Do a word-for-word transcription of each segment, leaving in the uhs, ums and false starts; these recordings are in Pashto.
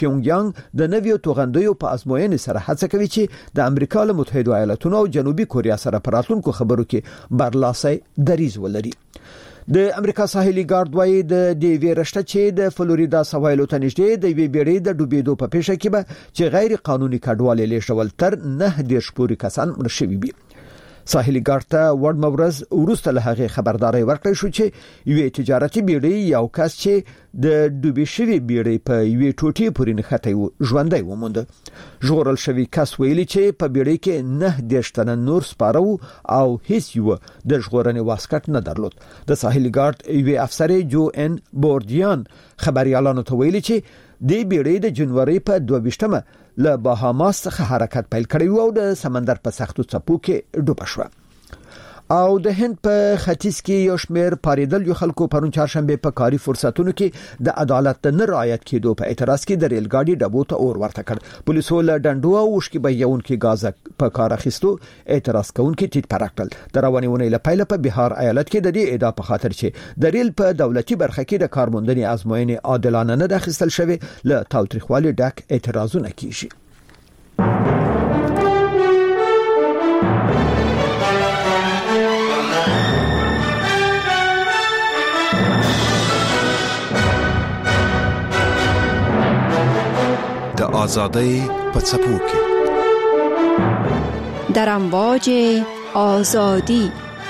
پیونګ یانګ د نویو توغندیو په ازموینې سره هڅه کوي چې د امریکا له متحده ایالاتونو او جنوبي کوریا سره په راتلونکو خبرو کې برلاسي دریځ ولري. د امریکا ساحلي ګارد وايي د دې ورشته چې د فلوریدا سواحلو ته نږدې د وی بیړۍ د ډوبېدو په پیښه کې به چې غیر قانوني کډوالۍ لېږدول تر نه دیرش پورې کسان مړ شوي وي. ساحلي ګارد ته ورډ مورز ورسته له هغه خبرداري ورکړې شو چې یو تجارتي بیړۍ یو کس چې د ډوبې شوی بیړۍ په یو ټوټې پورې نښته و ژوندۍ وموند. ژغورل شوی کس ویلي چې په بیړۍ کې نه دیرش تنه نور سپاره او هیڅ یو د ژغورنې واسکټ نه درلود. د ساحلي ګارد یو افسر جو ان بوردیان خبريالانو ته ویلي چې د بیړۍ د جنوري په دوه ویشتمه له باهاماس څخه حرکت پیل کړی او د سمندر په سختو څپو کې ډوب شو. او د هند په ختیځ کې یو شمېر پاریدل یو خلکو پرون چهارشنبه په کاري فرصتونو کې د عدالت نه رعایت کېدو په اعتراض کې د ریل ګاډي ډبو ته اور ورته کړ. پولیسو له ډنډو او وشکي بهیونکو غاز په کار اخیستو اعتراض کوونکي ټیټ پراکټل. د روانیونې لپاره په بهار ایالت کې د دې ادعا په خاطر چې د ریل په دولتي برخه کې د کارموندنې ازموینې عادلانه نه د اخیستل شوی له تاوتریخوالي ډک اعتراضونه کیږي. د آزادۍ په څپو کې در امواج آزادی.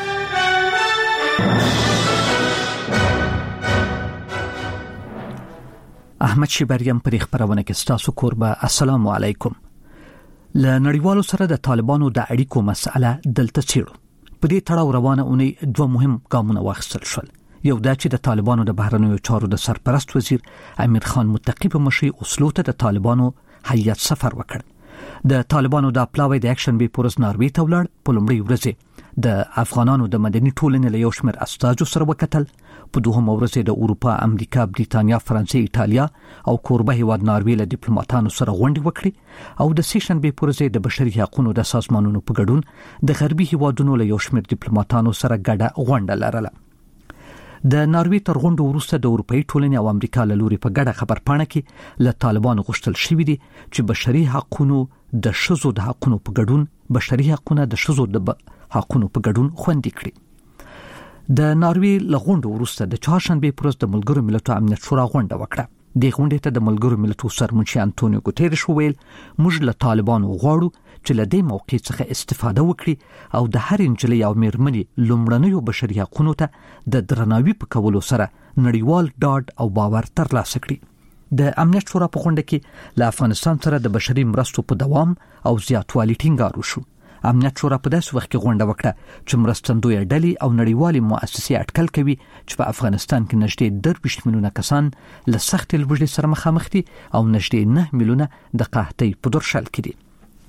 احمد شیبریم پر خبرونه کې ستاسو کوربه. السلام علیکم. ل نړیوالو سره د طالبانو د اړیکو مسأله دلته چیرو. په دې تړاو روانه اونۍ دوه مهم ګامونه واخیستل شول. یو دا چې د طالبانو د بهرنیو چارو د سرپرست وزیر امیر خان متقی په مشرۍ اوسلو ته د طالبانو هیئت سفر وکړ. د طالبانو د پلاوی د اکشن بي پورز ناروی ته ولاړ. په لومړۍ ورځ د افغانانو د مدني ټولنې له یو شمېر استازو سره وکتل. په دوهمه ورځ د اروپا، امریکا، بریتانیا، فرانسې، ایټالیا او کوربه هیواد ناروی له ډیپلوماټانو سره غونډې وکړې او د سیشنبه پورز د بشري حقوقو د سازمانونو په ګډون د غربي هیوادونو له یو شمېر ډیپلوماټانو سره ګډه غونډه لرله. د ناروی تر غونډو وروسته د اروپאי ټولنې او امریکا له لوري په ګډه خبرپاڼه کې له طالبانو غوښتل شوی دی چې بشري حقوقو د شذو د حقوقو په ګډون بشري حقوقو د شذو د حقوقو په ګډون خوندي کړي. د ناروی له غونډو وروسته د چهارشنبه پر ورځ د ملګرو ملتونو امنیت شورا غونډه وکړه. د غونډې ته د ملګرو ملتونو سرمنشي انټونیو ګوتيريش ویل موږ له طالبانو غواړو چې له دې موقع څخه استفاده وکړي او د هر انجلۍ او میرمنې لومړنیو بشري حقوقو ته د درناوي په کولو سره نړیوال ډاډ او باور ترلاسه کړي. د امنیت شورا په غونډه کې له افغانستان سره د بشري مرستو په دوام او زیاتوالي ټینګار وشو. امنیت شورا په داسې وخت کې غونډه وکړه چې مرستندوی ډلې او نړیوالې مؤسسې اټکل کوي چې په افغانستان کې نږدې درویشت میلیونه کسان له سخت لوږې سره مخامخ دي او نږدې نه میلیونه د قحطۍ په درشل کې دي.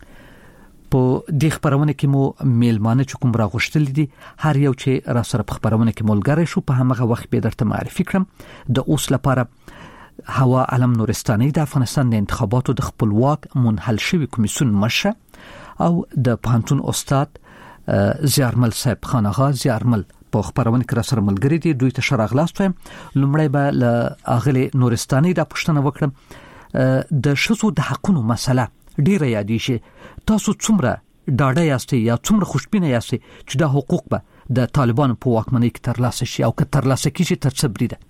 په دې خبرونه کې مو میلمانه چې کوم راغوښتل دي هر یو چې را سره په خبرونه کې ملګری شو په همغه وخت به درته معرفي کړم. د اوس لپاره هوا علم نورستاني د افغانستان د انتخاباتو د خپلواک منحل شوی کمیسیون مشر او د پانتون استاد زیارمل صاحب خان آغا زیارمل په خبرونه کې را سره ملګری دي. دوی ته شراغلاست وایم. لومړی به له اغلی نورستاني د پښتنه وکړم د شذو د حقوقو مسله ډیره یادی شي. تاسو څومره ډاډه یاستئ یا څومره خوشبینه یاستئ چې دا حقوق به د طالبانو په واکمنۍ کې ترلاسه شي او که ترلاسه کیږي تر څه بریده؟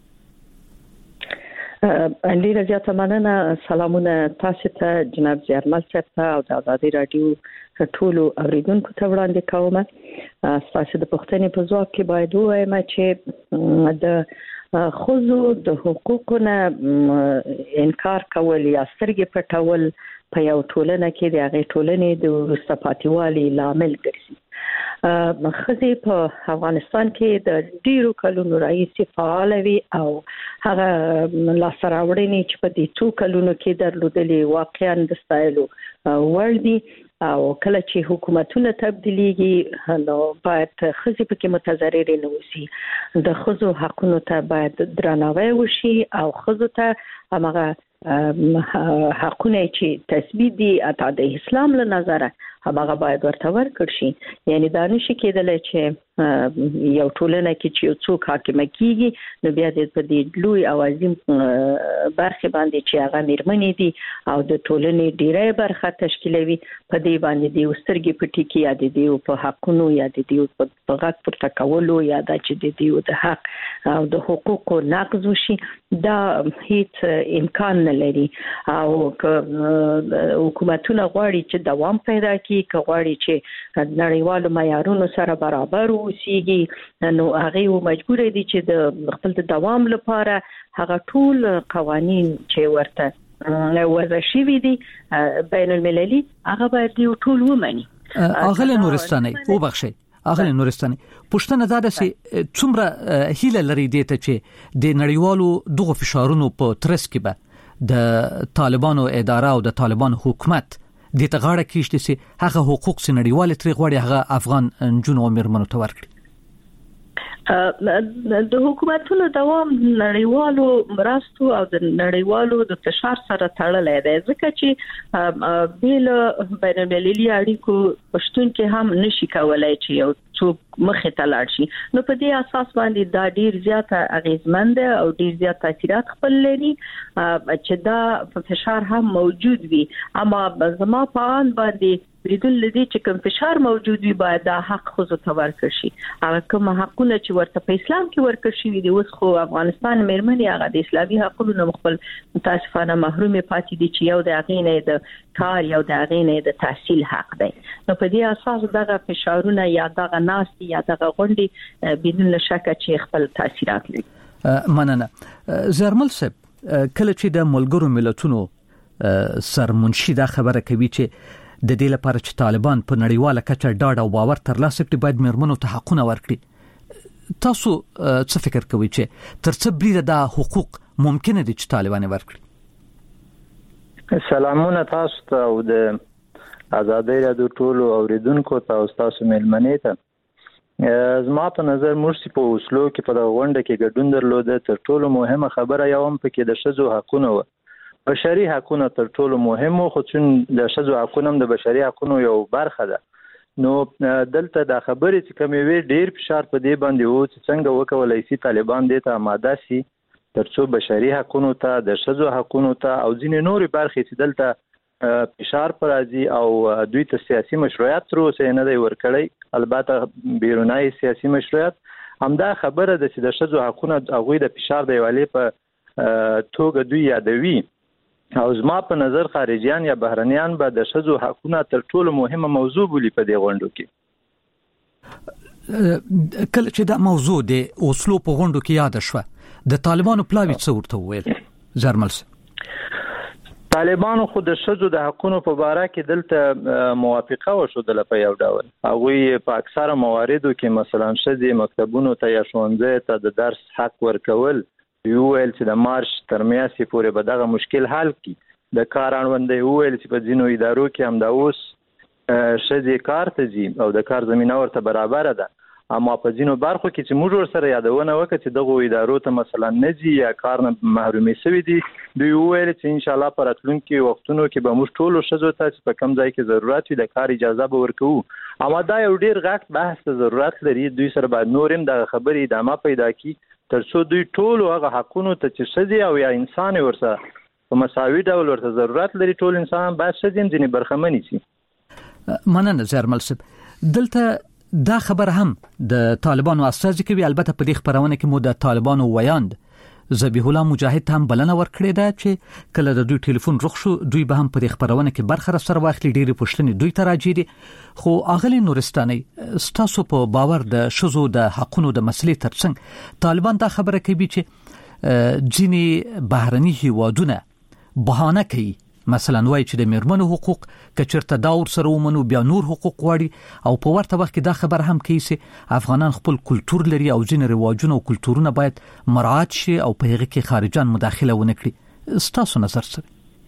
ډیره زیاته مننه. سلامونه تاسو ته جناب زیارمل صاحب ته او د آزادۍ رادیو ټولو اوریدونکو ته وړاندې کوم. تاسو د پښتنې په ځواب کې باید ووایم چې د خذو د حقوقو نه انکار کول یا سترګې پټول په یو ټولنه کې د هغې ټولنې د وروسته پاتېوالي لامل ګرځي. ښځې په افغانستان کې د ډیرو کلونو راهیسې فعاله وي او هغه لاسته راوړنې چې په دې څو کلونو کې درلودلې واقعا د ستایلو وړ دي او کله چې حکومتونه تبدیلیږي نو باید ښځې پکې متضررې نه اوسي. د ښځو حقونو ته باید درناوی وشي او ښځو ته همغه حقونه چې تثبیت دي اته د اسلام له نظره هغه باید ورته ورکړ شي. یعنی دا نشي کېدلی چې یو ټولنه کې چې یو څوک حاکم کیږي نو بیا د په دې لوی او عظیم برخه باندې چې هغه میرمنې دي او د ټولنې ډیره برخه تشکیلوي په دې باندې د سترګې پټي کې یا د دې په حقونو یا د دې په غږ پر تکولو یا د چې د دې د حق او د حقوقو نقض وشي دا هیڅ امکان نه لري. او حکومتونه غواړي چې دوام پیدا کړي، غواړي چې نړیوالو معیارونو سره برابر اوسيږي، نو هغه مجبور دي چې د خپل دوام لپاره هغه ټول قوانين چې ورته وضع شوي دي بین المللي هغه باید یو ټول ومني. اغله نورستاني او بخشي اغله نورستاني پښتنه دا د سي څومره هیله لري دي ته چې د نړیوالو دغه فشارونو په ترڅ کې به د طالبانو اداره او د طالبان حکومت د تغاړه کېشته سي هغه حقوق سنړیوال تری غوړي هغه افغان جنو مرمنو ته ورکړي. د حکومتونو دوام نړیوالو مرستو او د نړیوالو د فشار سره تړلې ده، ځکه چې بیل بین المللي اړیکو پښتون کې هم نشي کولای چې یو څوک مخه ته لاړ شي. نو په دې اساس باندې دا ډیر زیاته اغیزمند او ډیر زیات تاثیرات خپل لري چې دا فشار هم موجود وي. اما زما په ان باندې لیدل لدی چې کوم فشار موجود وي باید دا حق خو ته ورکړ شي. هغه کوم حقونه چې ورته په اسلام کې ورکړ شي دي اوس خو افغانستان مېرمنې هغه د اسلامي حقونو خپل متاسفانه محروم پاتې دي چې یو د اغینې د کار یو د اغینې د تحصیل حق دی. نو په دې اساس دغه فشارونه یا دغه ناستي یا دغه غونډې بدون شک چې خپل تاثیرات لري. مننه. زرمل صاحب کله چې د ملګرو ملتونو سرمنشي دا خبره کوي چې د دې لپاره چې طالبان په نړیواله کچه ډاډ او باور ترلاسه کړي باید مېرمنو ته حقونه ورکړي، تاسو څه فکر کوئ چې تر څه بریده دا حقوق ممکن دي چې طالبان ورکړي؟ سلامونه تاسو ته او د آزادۍ راډیو ټولو اوریدونکو ته او تاسو مېلمنې ته. زما په نظر موږ په اوسلو کې په دغه غونډه کې ګډون درلوده، تر ټولو مهمه خبره یو هم پکې د ښځو حقونه و. بشري حقونه تر ټولو مهم خو چې د ښځو حقونه د بشري حقونو یو برخه ده. نو دلته د خبرې چې کومې وی ډیر فشار په دې باندې وو چې څنګه وکولای شي طالبان دې ته آماده شي ترڅو بشري حقونو ته د ښځو حقونو ته او ځینې نورې برخې چې دلته فشار پر راځي او دوی ته سیاسي مشروعیت تر اوسه نه دی ورکړی، البته بیرونی سیاسي مشروعیت همدا خبره ده چې د ښځو حقونه هغوی د فشار د یوالې په توګه دوی یادوي. او زما په نظر خارجيان یا بهرنیان به د ښځو حقونه تر ټولو مهمه موضوع بولي په دې غونډو کې. کله چې دا موضوع د اوسلو په غونډو کې یاد شوه د طالبانو پلاوی څه ورته وویل؟ زرمل طالبانو خو د ښځو د حقونو په باره کې دلته موافقه وشودله په یو ډول. هغوی په اکثره مواردو کې مثلا ښځې مکتبونو ته یا ښوونځیو ته د درس حق ورکول، یو ویل چې د مارچ تر میاشتې پورې به دغه مشکل حل کړي. د کار اړوند یو ویل چې په ځینو ادارو کې هم دا اوس ښځې کار ته ځي او د کار زمینه ورته برابره ده. اما په ځینو برخو کې چې موږ ورسره یادونه وکړه چې دغه ادارو ته مثلا نه ځي یا کار نه محرومې شوي دي، دوی وویل چې انشاءالله په راتلونکي وختونو کې به موږ ټولو ښځو ته چې په کوم ځای کې ضرورت وي د کار اجازه به ورکوو. اما دا یو ډیر غټ بحث ته ضرورت لري. دوی سره باید نور هم دغه خبرې ادامه پیدا کړي ترڅو دوی ټول هغه حقونو ته چې ښځې او یا انسان ورسره په مساوي ډول ورته ضرورت لري، ټول انسان باید ښځې هم ځینې برخمنې شي. مننه زرمل صاحب. دلته دا خبر هم د طالبانو استازي کوي، البته په دې خبرونه کې مو د طالبانو ویاند ذبیح الله مجاهد هم بلنه ورکړې ده چې کله د دوی ټلیفون رخ شو دوی به هم په دې خبرونه کې برخه سره واخلي. ډېری پوښتنې دوی ته راځي دي. خو اغلی نورستاني ستاسو په باور د ښځو د حقونو د مسلې ترڅنګ طالبان دا خبره کوي چې ځینې بهرني هیوادونه بهانه کوي، مثلا وایي چې د میرمنو حقوق کچرته دا ور سره ومنو بیا نور حقوق غواړي، او په ورته وخت کې دا خبر هم کوي چې افغانان خپل کلتور لري او ځینې رواجونه او کلتورونه باید مراعات شي او په هغه کې خارجان مداخله ونه کړي. ستاسو نظر څه؟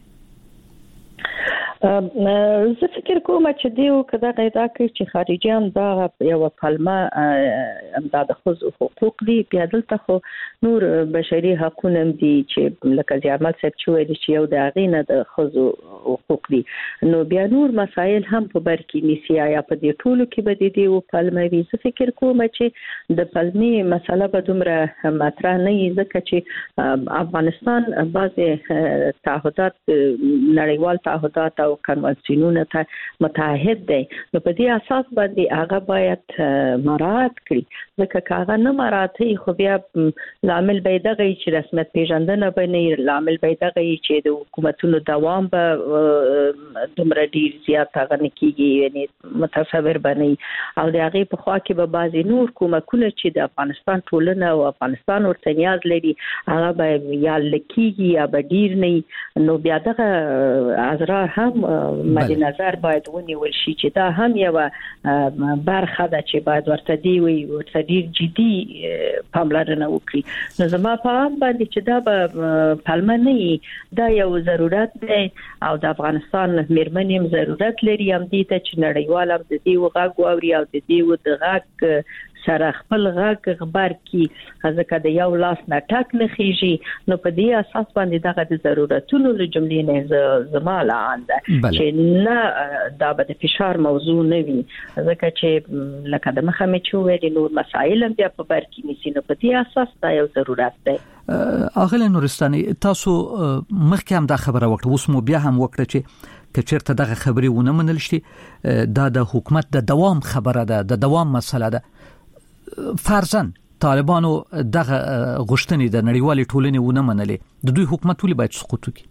زه فکر کوم چې دیو کدا غیدا کوي چې خارجيان دا یو پلمه دا د خصوص حقوق دي، بیا دلته خو نور بشري حقوق هم دي چې لکه زیارمل صاحب چې وایي چې یو د اغینه د خصوص حقوق دي. نو بیا نور مسایل هم په بر کې نیسی یا په دې ټولو کې به د دې پلمې وي. زه فکر کوم چې د پلمې مسله به دومره مطرح نه وي ځکه چې افغانستان بعضې تعهدات نړیوال تعهدات او کنوانسیونونه ته متعهد دی. نو په دې اساس باندې هغه باید مراعات کړي ځکه که هغه نه مراعات کوي خو بیا لامل به دغه چې رسمیت پیژندنه به نه لامل به دغه چې د حکومتونو دوام به دومره ډیر زیات هغه نه کیږي یعنی متصور بنئ او د هغې په خوا کې به بعضې نور کومکونه چې د افغانستان ټولنه او افغانستان ورته نیاز لري هغه به یا لکېږي یا به ډیر نه. نو بیا دغه اضرار هم مد نظر باید ونیول شي چې دا هم یوه برخه ده چې باید ورته دی وي ورته ډیر جدي پاملرنه وکړي. نو زما په هم باندې چې دا به پلمه نه وي دا یو ضرورت دی او د افغانستان میرمنې هم ضرورت لري هم دې ته چې نړیوال هم د دې غږ واوري او د دې د غږ سره خپل غږ خبر کی ځکه د یو لاس نه ټک نه خېږي. نو په دې اساس باندې دغه د ضرورتونو له جملې نه زما لعان ده چې نه دا به د فشار موضوع نه وي ځکه چې لکه د مخه مې چې ویلي نور مسایل هم بیا په بر کې نیسي. نو په دې اساس دا یو ضرورت دی. اغله نورستاني تاسو مخکې هم دا خبره وکړه اوس مو بیا هم وکړه چې کچرته دغه خبري ونه منل شي دا د حکومت د دوام خبره ده د دوام مسله ده. فرضاً طالبانو دغه غشتنې د نړیوالې ټولنې ونه منلې د دوی حکومت ولې باید سقوط وکړي؟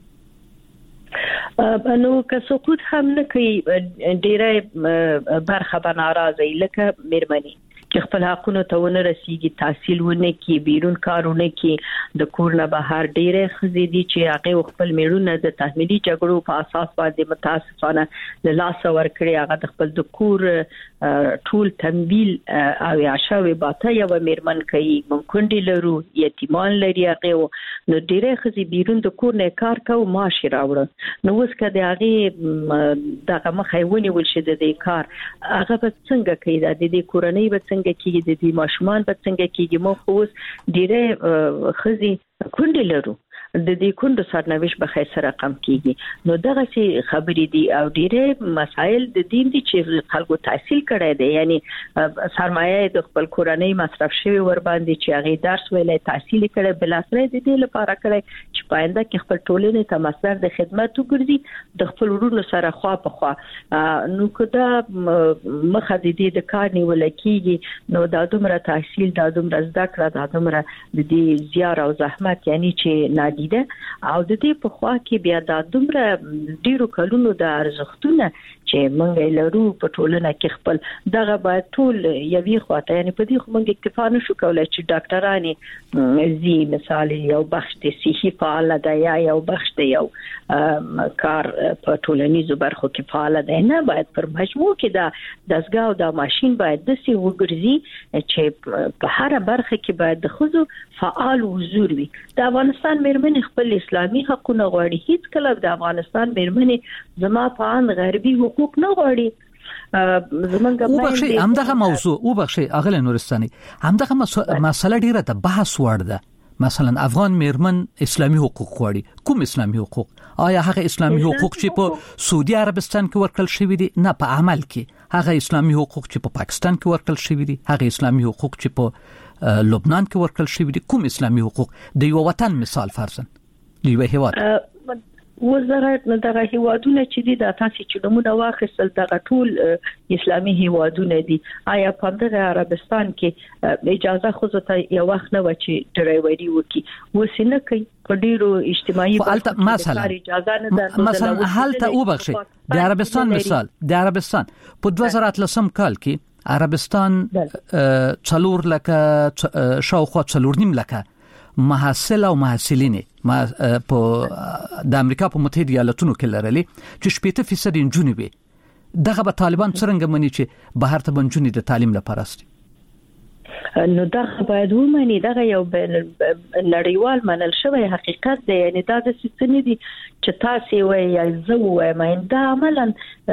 نو که سقوط هم نه کوي ډیره برخه به ناراضه لکه میرمنې چې خپل حقونو ته ونه رسیږي تحصیل ونه کوي بیرون کارونه کوي د کور نه بهر ډیره ښځې دي چې هغه خپل میړونه د تحمیلي جګړو په اساس باندې متاسفانه له لاسه ورکړي هغه د خپل د کور ټول تمویل او عشاوي باته یو میرمن کوي مونږ لرو یتیمان لري هغه نو ډیره ښځې بیرون د کور نه کار کوي معاش راوړي. نو اوس کله هغه دغه مخایونه ولشي د دې کار هغه به څنګه کوي د دې کورنۍ به څنګه کېږي د دې ماشومان به څنګه کېږي. مو خو اوس ډیره ښځې کونډې لرو د دې کونډو سرنوشت به خیر سره کم کېږي. نو دغه سي خبرې دي او ډیره مسایل د دین دي چې خلکو تحصیل کړی دی یعنی سرمایه د خپل کورنۍ مصرف شوی ور باندې چې هغه درس ویلې تحصیل کړي بل اثر د دې لپاره کړي چې پاینده کې خپل ټولنې ته مصدر د خدمت وګرځي د خپل ورونو سره خوا په خوا. نو کدا مخه د دې د کار نیول کېږي نو دا دومره تحصیل دا دومره زده کړه دا دومره د دې زیار او زحمت یعنی چې نادي ده او د دې په خوا کې بیا دا دومره ډیرو کلونو د ارزښتونه چې مونږ لرو په ټولنه کې خپل دغه باید ټول یوې خواته یعنی په دې خو مونږ اکتفا نشو کولای چې ډاکټرانې زی مثال یو بخش د صحي فعال ده یا یو بخش د یو کار په ټولنیزو برخو کې فعال ده نه باید پر مجموع کې دا دستګاه او دا ماشين باید د سی وګرځي چې په هر برخه کې باید د خزو فعال حضور وي. د افغانستان میرمنې خپل اسلامي حقوقونه غواړي هیڅ کله د افغانستان میرمنې زما په ان غربي حقوق نه غواړي. زمونږ په بخښي همدغه موضوع او بخښي اغله نورستاني همدغه مسله ډیره د بحث وړ ده. مثلا افغان میرمن اسلامي حقوق غواړي کوم اسلامي حقوق؟ آیا هغه اسلامي حقوق چې په سعودي عربستان کې ورکړل شوی دي نه په عمل کې هغه اسلامي حقوق چې په پاکستان کې ورکړل شوی دي هغه اسلامي حقوق چې په لبنان کې ورکړل شوی دي کوم اسلامي حقوق د یو وطن مثال فرضاً یو هیواد وزارت نه دغه هیوادونه چې دي د تاسو چې نمونه واخیستل دغه ټول اسلامي هیوادونه دي. آیا په دغه عربستان کې اجازه خو ته یو وخت نه و چې ډرایوري وکي وسینه کوي په ډیرو اجتماعي مثلا اجازه نه ده مثلا حالت او بخشي د عربستان مثال د عربستان په دوه زره اتلسم کال کې عربستان څلور لکه شاوخوا څلور نیم لکه محصل او محصلین ما په د امریکا په متحده ایالاتونو کې لرلې چې شپږ فیصد نجونې وي. دغه به طالبان څنګه مني چې بهر ته بنجونې د تعلیم لپاره است؟ نو دا باید ومني دغه یو نړیوال منل شوی حقیقت دی یعنی دا د سیستم دي چې تاسو وایي یا زه وایم دا عملاً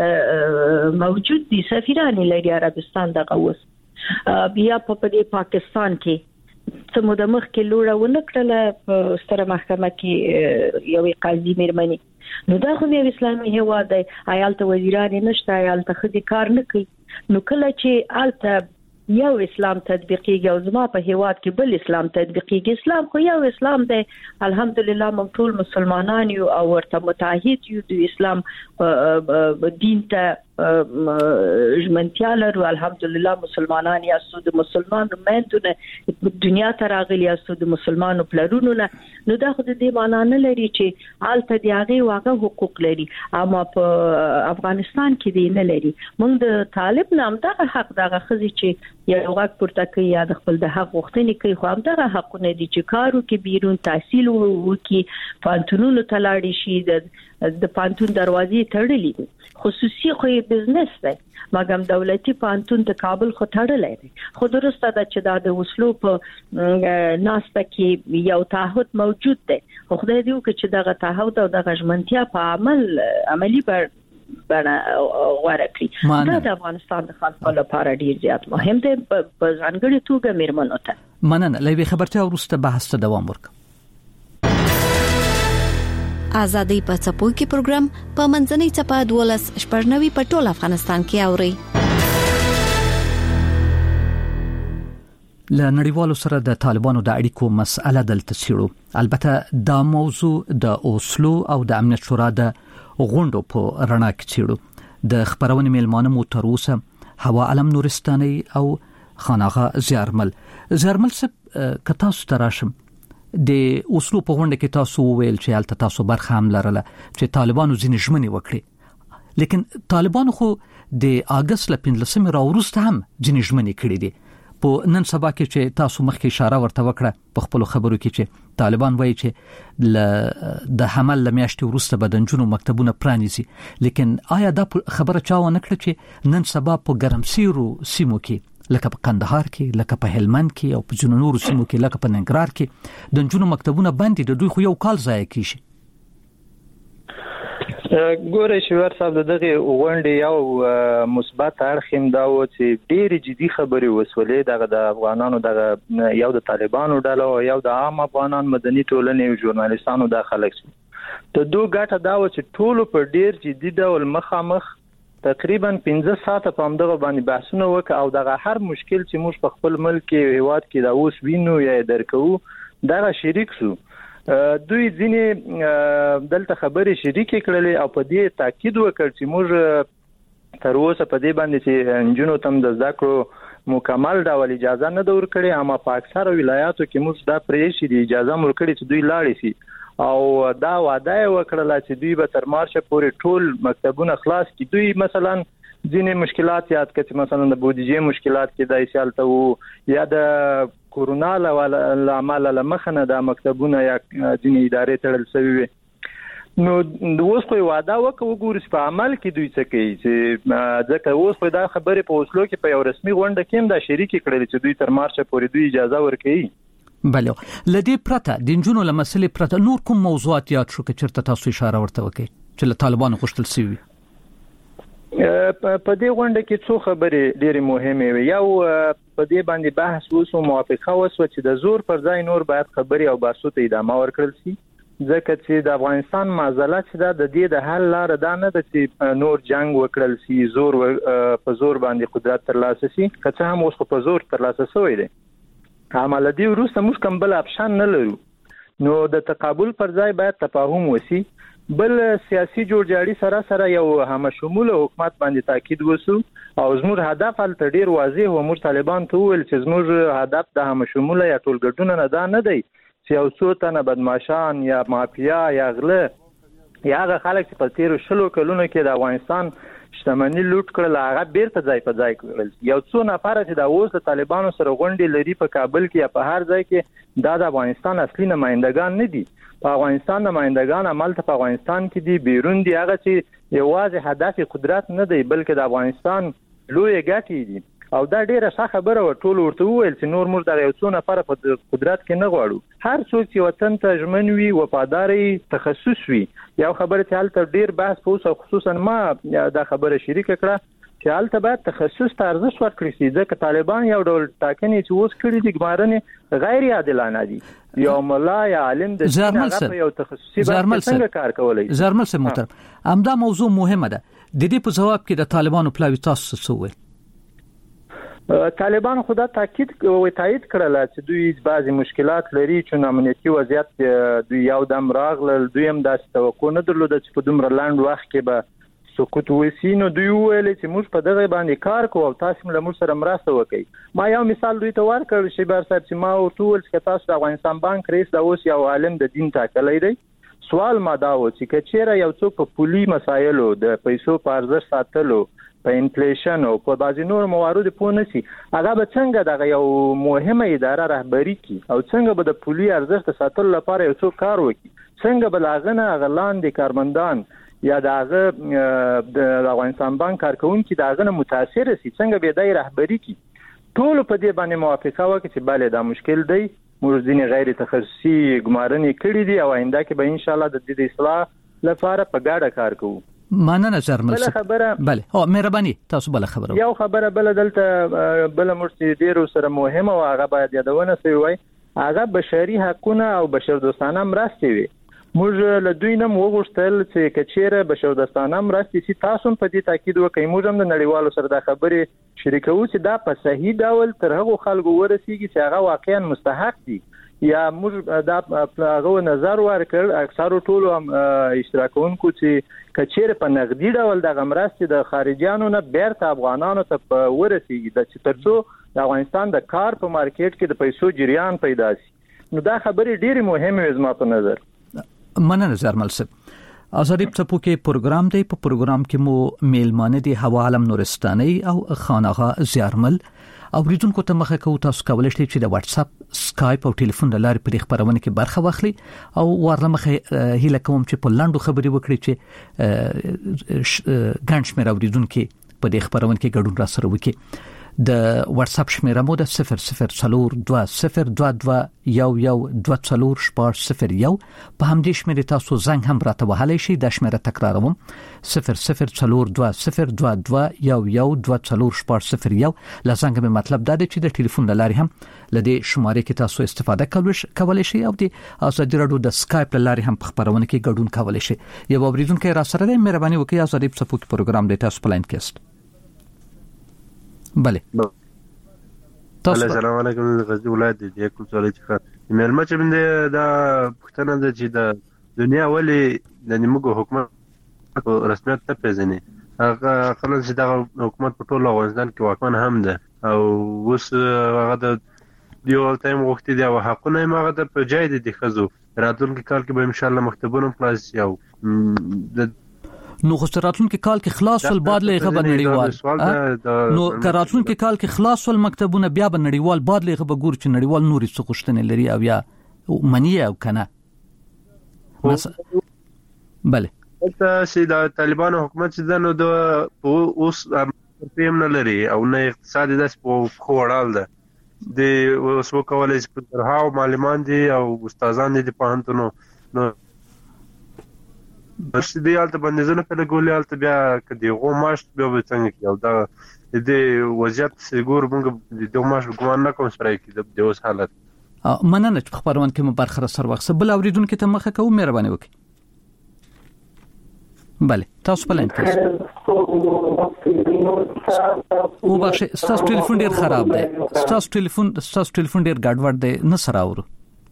موجود دي. سفیران لري عربستان دغه اوس بیا په پاکستان کې څه مو د مخ کې لوړه ونکړله په ستره محکمه کې یو قاضي مېرمنې. نو دا خو یو اسلامي هیواد دی، آیالته وزیران نشته، آیالته خدي کار نه کوي. نو کله چې آلته یو اسلام تطبیقيږي او زما په هیواد کې بل اسلام تطبیقيږي، اسلام خو یو اسلام دی، الحمدلله موږ ټول مسلمانان یو او ورته متحد یو د اسلام دین ته ژمنتیا لرو. الحمدلله مسلمانان یاستو، د مسلمان مېندونه دنیا ته راغلي یاستو، د مسلمانانو پلرونو نه. نو دا خو د دې معنا نه لري چې آلته دی هغه واغه حقوق لري، اما په افغانستان کې دی نه لري. موږ د طالب نام دا حق دغه خزي چې یو غږ پورته کوي یا د خپل د حق غوښتنې کوي، خو هم دغه حقونه دي چې کارو کې بیرون تحصیل وکړي، پانتونونو ته لاړ شي، د د پانتون دروازې تړلې دي. خصوصي خو بزنس دی، مګم دولتي پانتون د کابل خو تړلې دی. خو درسته ده چې دا د وسلو په ناسته کې یو تعهد موجود دی، خو خدای دې وکړي چې دغه تعهد او دغه ژمنتیا په عمل عملی بر بنا غوړه کړی. دا د افغانستان د خلکو لپاره ډیر زیات مهم دی، په ځانګړي توګه میرمنو ته. مننه. لوي خبرته ورسته بحث ته دوام ورک. آزادۍ په څپو کې پروګرام په منځنۍ چپه دولس شپږنوي په ټول افغانستان کې اوري. له نړیوالو سره د طالبانو د اړیکو مسأله دلته څیړو. البته دا موضوع د اوسلو او د امنیت شورا د غونډو په رڼا کې څیړو. د خبرونې میلمانه مو تر اوسه هوا علم نورستاني او خاناغه زیارمل. زیارمل څه کتا ستراشم د اوسلو په غونډه کې تاسو ویل چې البته تاسو برخه هم لرله چې طالبانو ځینې ژمنې وکړي، لیکن طالبانو خو د اگست ل پنځلسمې راوروسته هم ځینې ژمنې کړې دي. په نن سبا کې چې تاسو مخکې اشاره ورته وکړه په خپل خبرو کې چې طالبان وایي چې د حمل لمیاشتې وروسته به د نجونو مکتبونه پرانیزي، لیکن آیا دا خبره چا ونه کړه چې نن سبا په ګرمسیرو سیمو کې لکه په قندهار کې، لکه په هلمند کې او په ځینو نورو سیمو کې، لکه په ننګرهار کې د نجونو مکتبونه بند دي، دوی خو یو کال ضایع کیږي. ګوره شوار صاحب دغه غونډې یو مثبت اړخ هم دا و چې ډېری جدي خبرې وسولې، دغه د افغانانو دغه یو د طالبانو ډله او یو د عام افغانان مدني ټولنې او ژورنالیستانو د خلک شو. ته دوه ګټه دا و چې ټول په ډېر جدي ډول مخامخ تقریبا پنځه ساعته په همدغه باندې بحثونه وکړ او دغه هر مشکل چې موږ په خپل ملک کې هیواد کې دا اوس وینو یا درکو دغه شریک شو. دوی ځینې دلته خبرې شریک کړلې او په دې تاکید وکړ چې موږ تر اوسه په دې باندې چې انجونو تم د ذکر مکمل ډول اجازه نه دور کړې، اما په اکثره ولایاتو کې موږ دا پرې شي د اجازه مور کړې چې دوی لاړ شي او دا وعده وکړه چې دوی به تر مارچ پورې ټول مکتبونه خلاص کړي. دوی مثلا ځینې مشکلات یاد کړي، مثلا د بودیجې مشکلات کې د ایسالته وو یا د کورونا له امله لمخنه د مکتبونه یا ځینې ادارې تړل شوی وي. نو د اوس په وعده وکړو ګورس په عمل کې دوی څه کوي چې ځکه اوس په دا خبره په اوسلو کې په یو رسمي غونډه کې هم دا شریک کړل چې دوی تر مارچ پورې دوی اجازه ورکړي. بله لدی پرته د جنونو لمسلې پرته نور کوم موضوعات یاد شو چې چرته تاسو اشاره ورته وکړي چې له طالبانو غوښتل شوی؟ په دې غونډه کې څو خبرې ډېرې مهمه وي. یو په دې باندې بحث وسو، موافقه وسو چې د زور پر ځای نور باید خبرې او بحثو ته ادامه ورکړل شي، ځکه چې د افغانستان معضله چې دا د دې د حل لار دا نه ده چې نور جنگ وکړل شي، زور په زور باندې قدرت ترلاسه شي، که څه هم اوس په زور ترلاسه شوی دی. عمل دی وروسته موږ کوم بل اپشن نه لرو، نو د تقابل پر ځای باید تفاهم وسی. بل سیاسي جوړجاړي سره سره یو همشموله حکومت باندې تاکید وسو او زموږ هدف ال تډیر واضح و. موږ طالبان ته ویل چې زموږ هدف د همشموله یا ټولګډونه نه دا نه دی چې یو څو تنه بدمعشان یا مافیا یا غله یا هغه خلک چې په تیر شلو کلونو کې د افغانستان شتمنۍ لوټ کړل هغه بیرته ځای په ځای کړل. یو څو نفر چې د اوس د طالبانو سره غونډې لري په کابل کې یا په هر ځای کې دا د افغانستان اصلي نمائندگان نه دي. په افغانستان نمائندگان عمل ته په افغانستان کې دي، بیرون دي، هغه چې یوازې هدف قدرت نه دی بلکې د افغانستان لوی ګټې دي. او دا ډیره ښه خبره و. ټول ورته وویل چې نور موږ د یو څو نفر په قدرت کې نه غواړو، هر څوک چې وطن ته ژمن وي، وفاداري، تخصص وي. یو خبره چې هلته ډیر بحث پوس او خصوصا ما دا خبره شریک کړه چې هلته باید تخصص ته ارزښت ورکړي شي ځکه طالبان یو ډول ټاکنې چې اوس کړي دي ګمارنې غیر عادلانه دي یو ملا یا عالم د هغه په یو تخصصي باندې څنګه کار کولی زرمل سه محترم امدا موضوع مهمه ده د دې په جواب کې د طالبانو پلاوی تاسو څه وایي طالبان خدا تاکید او تایید کړل چې دوی بعضی مشکلات لري چې امنیتي وضعیت دوی یو دم راغلل دوی هم داسې توقع نه درلوده چې په دومره لاند وخت کې به سقوط وسی نو دوی ویل چې موږ په دغه باندې کار کوو او تاسو له موږ سره مرسته وکړئ ما یو مثال دوی ته ورکړ چې بار صاحب چې ما او ټول چې تاسو د افغانستان بانک رئیس دا اوس یو عالم د دین ټاکلی دی سوال ما دا و چې کچېره یو څوک په پولي مسایلو د پیسو په ارزښت ساتلو په انفلیشن او په بازي نور مواردو په نسی هغه به څنګه دغه یو مهمه اداره رهبری کی او څنګه به د پولي ارزښت ساتلو لپاره یو څوک کار وکړي څنګه به لاغنه غلان دي کارمندان یا دغه د افغانستان بانک کارکونکو دغه متاثر سي څنګه به دای رهبری کی ټول په دې باندې موافقه وکړي چې bale دا مشکل دی موږ ځینې غیر تخصصي ګمارنې کړې دي او آینده کې به ان شاء الله د دې اصلاح لپاره په ګډه کار کوو مانه نظر مل خبره bale او مهرباني تاسو بل خبره یو خبره بل دلته بل مرسي ډیر سره مهمه او هغه باید یادونه شي وای هغه بشري حقوقونه او بشردوستانه مرستې وي موږ له دوی نه وغوښتل چې کچېره بشردوستانه مرستې سي تاسو په دې تاکید وکړئ موږ هم د نړیوالو سره د خبرې شریکو چې دا په صحیح ډول تر هغه خلکو ورسیږي چې هغه واقعا مستحق دي یا موږ دا هغه نظر ورکړ اکثر ټول اشتراکونکو چې کچېره په نغدي ډول د غمرستي د خارجيانو نه بیرته افغانانو ته ورسیږي د چې ترڅو د افغانستان د کار په مارکیټ کې د پیسو جریان پیدا شي نو دا خبرې ډېری مهمه وي زما په نظر مننه زرمل صاحب ازادي په کې پروګرام دی په پروګرام کې مو میلمانه دي هوا عالم نورستاني او خانغه زیارمل او ریډونکو ته مخه کوي تاسو کولای شئ چې د واتس اپ سکایپ او ټلیفون د لارې په خبرونه کې برخه واخلي او ورلمخه هیله کوم چې په لاندو خبرې وکړي چې ګڼ شمېر اوریدونکو په دې خبرونه کې ګډون را سره وکړي د واتس اپ شمیره مو د صفر صفر صفر دوه صفر دوه دوه یو یو دوه صفر شپږ صفر یو په همدې شمیره تاسو زنګ هم راته وهلی شئ د شمیره تکراروم صفر صفر صفر دوه صفر دوه دوه یو یو دوه صفر شپږ صفر یو لزنګ به مطلب دا دی چې د ټلیفون لارې هم لدی شمارې کې تاسو استفاده کولای شئ او د ازادي رادیو د سکایپ لارې هم په خبرونه کې ګډون کولای شئ یو اوریدونکو را سره دی مهرباني وکړئ ازادي په سپوک پروګرام د تاسو پلاین کېست بله تاسو السلام علیکم غزي ولایت د یو څولې څخه مېلمه چې بنده دا پښتنه د چې د دنیا ولی د نیمګو حکومت رسمیت ته پیژني هغه خلک چې د حکومت په ټول افغانستان کې واکمن هم ده او اوس هغه د یو ټایم وخت دی او حقونه یې هغه د په جای دي خزو راتلونکي کال کې به ان شاء الله مکتبونه خلاص یو د نو خسراتون کې کال کې خلاص ول بعد له غو نړیوال نو کراتون کې کال کې خلاص ول مکتبونه بیا به نړیوال بعد له غو ګور چې نړیوال نوري څه خوشتنه لري او یا منی او کنه بس بله ته چې د طالبانو حکومت چې نو د اوس پېم نه لري او نه اقتصادي د خوړال ده د اوس وکولای چې په هاو معلمان دي او استادان دي په هانتونو نو بس دې حالت باندې زنه په لګولې حالت بیا کدي غو ماش بیا به څنګه کیو دا دې وضعیت سګور موږ د دوه ماش ګمان نه کوم سره کې د اوس حالت مننه چې خبرونه کې مبارخه سر وخت بل اوریدونکو ته مخه کوم مهرباني وکړئ بله تاسو په لاین کې او باشه تاسو ټلیفون ډیر خراب دی تاسو ټلیفون تاسو ټلیفون ډیر ګډوډ دی نه سره اورو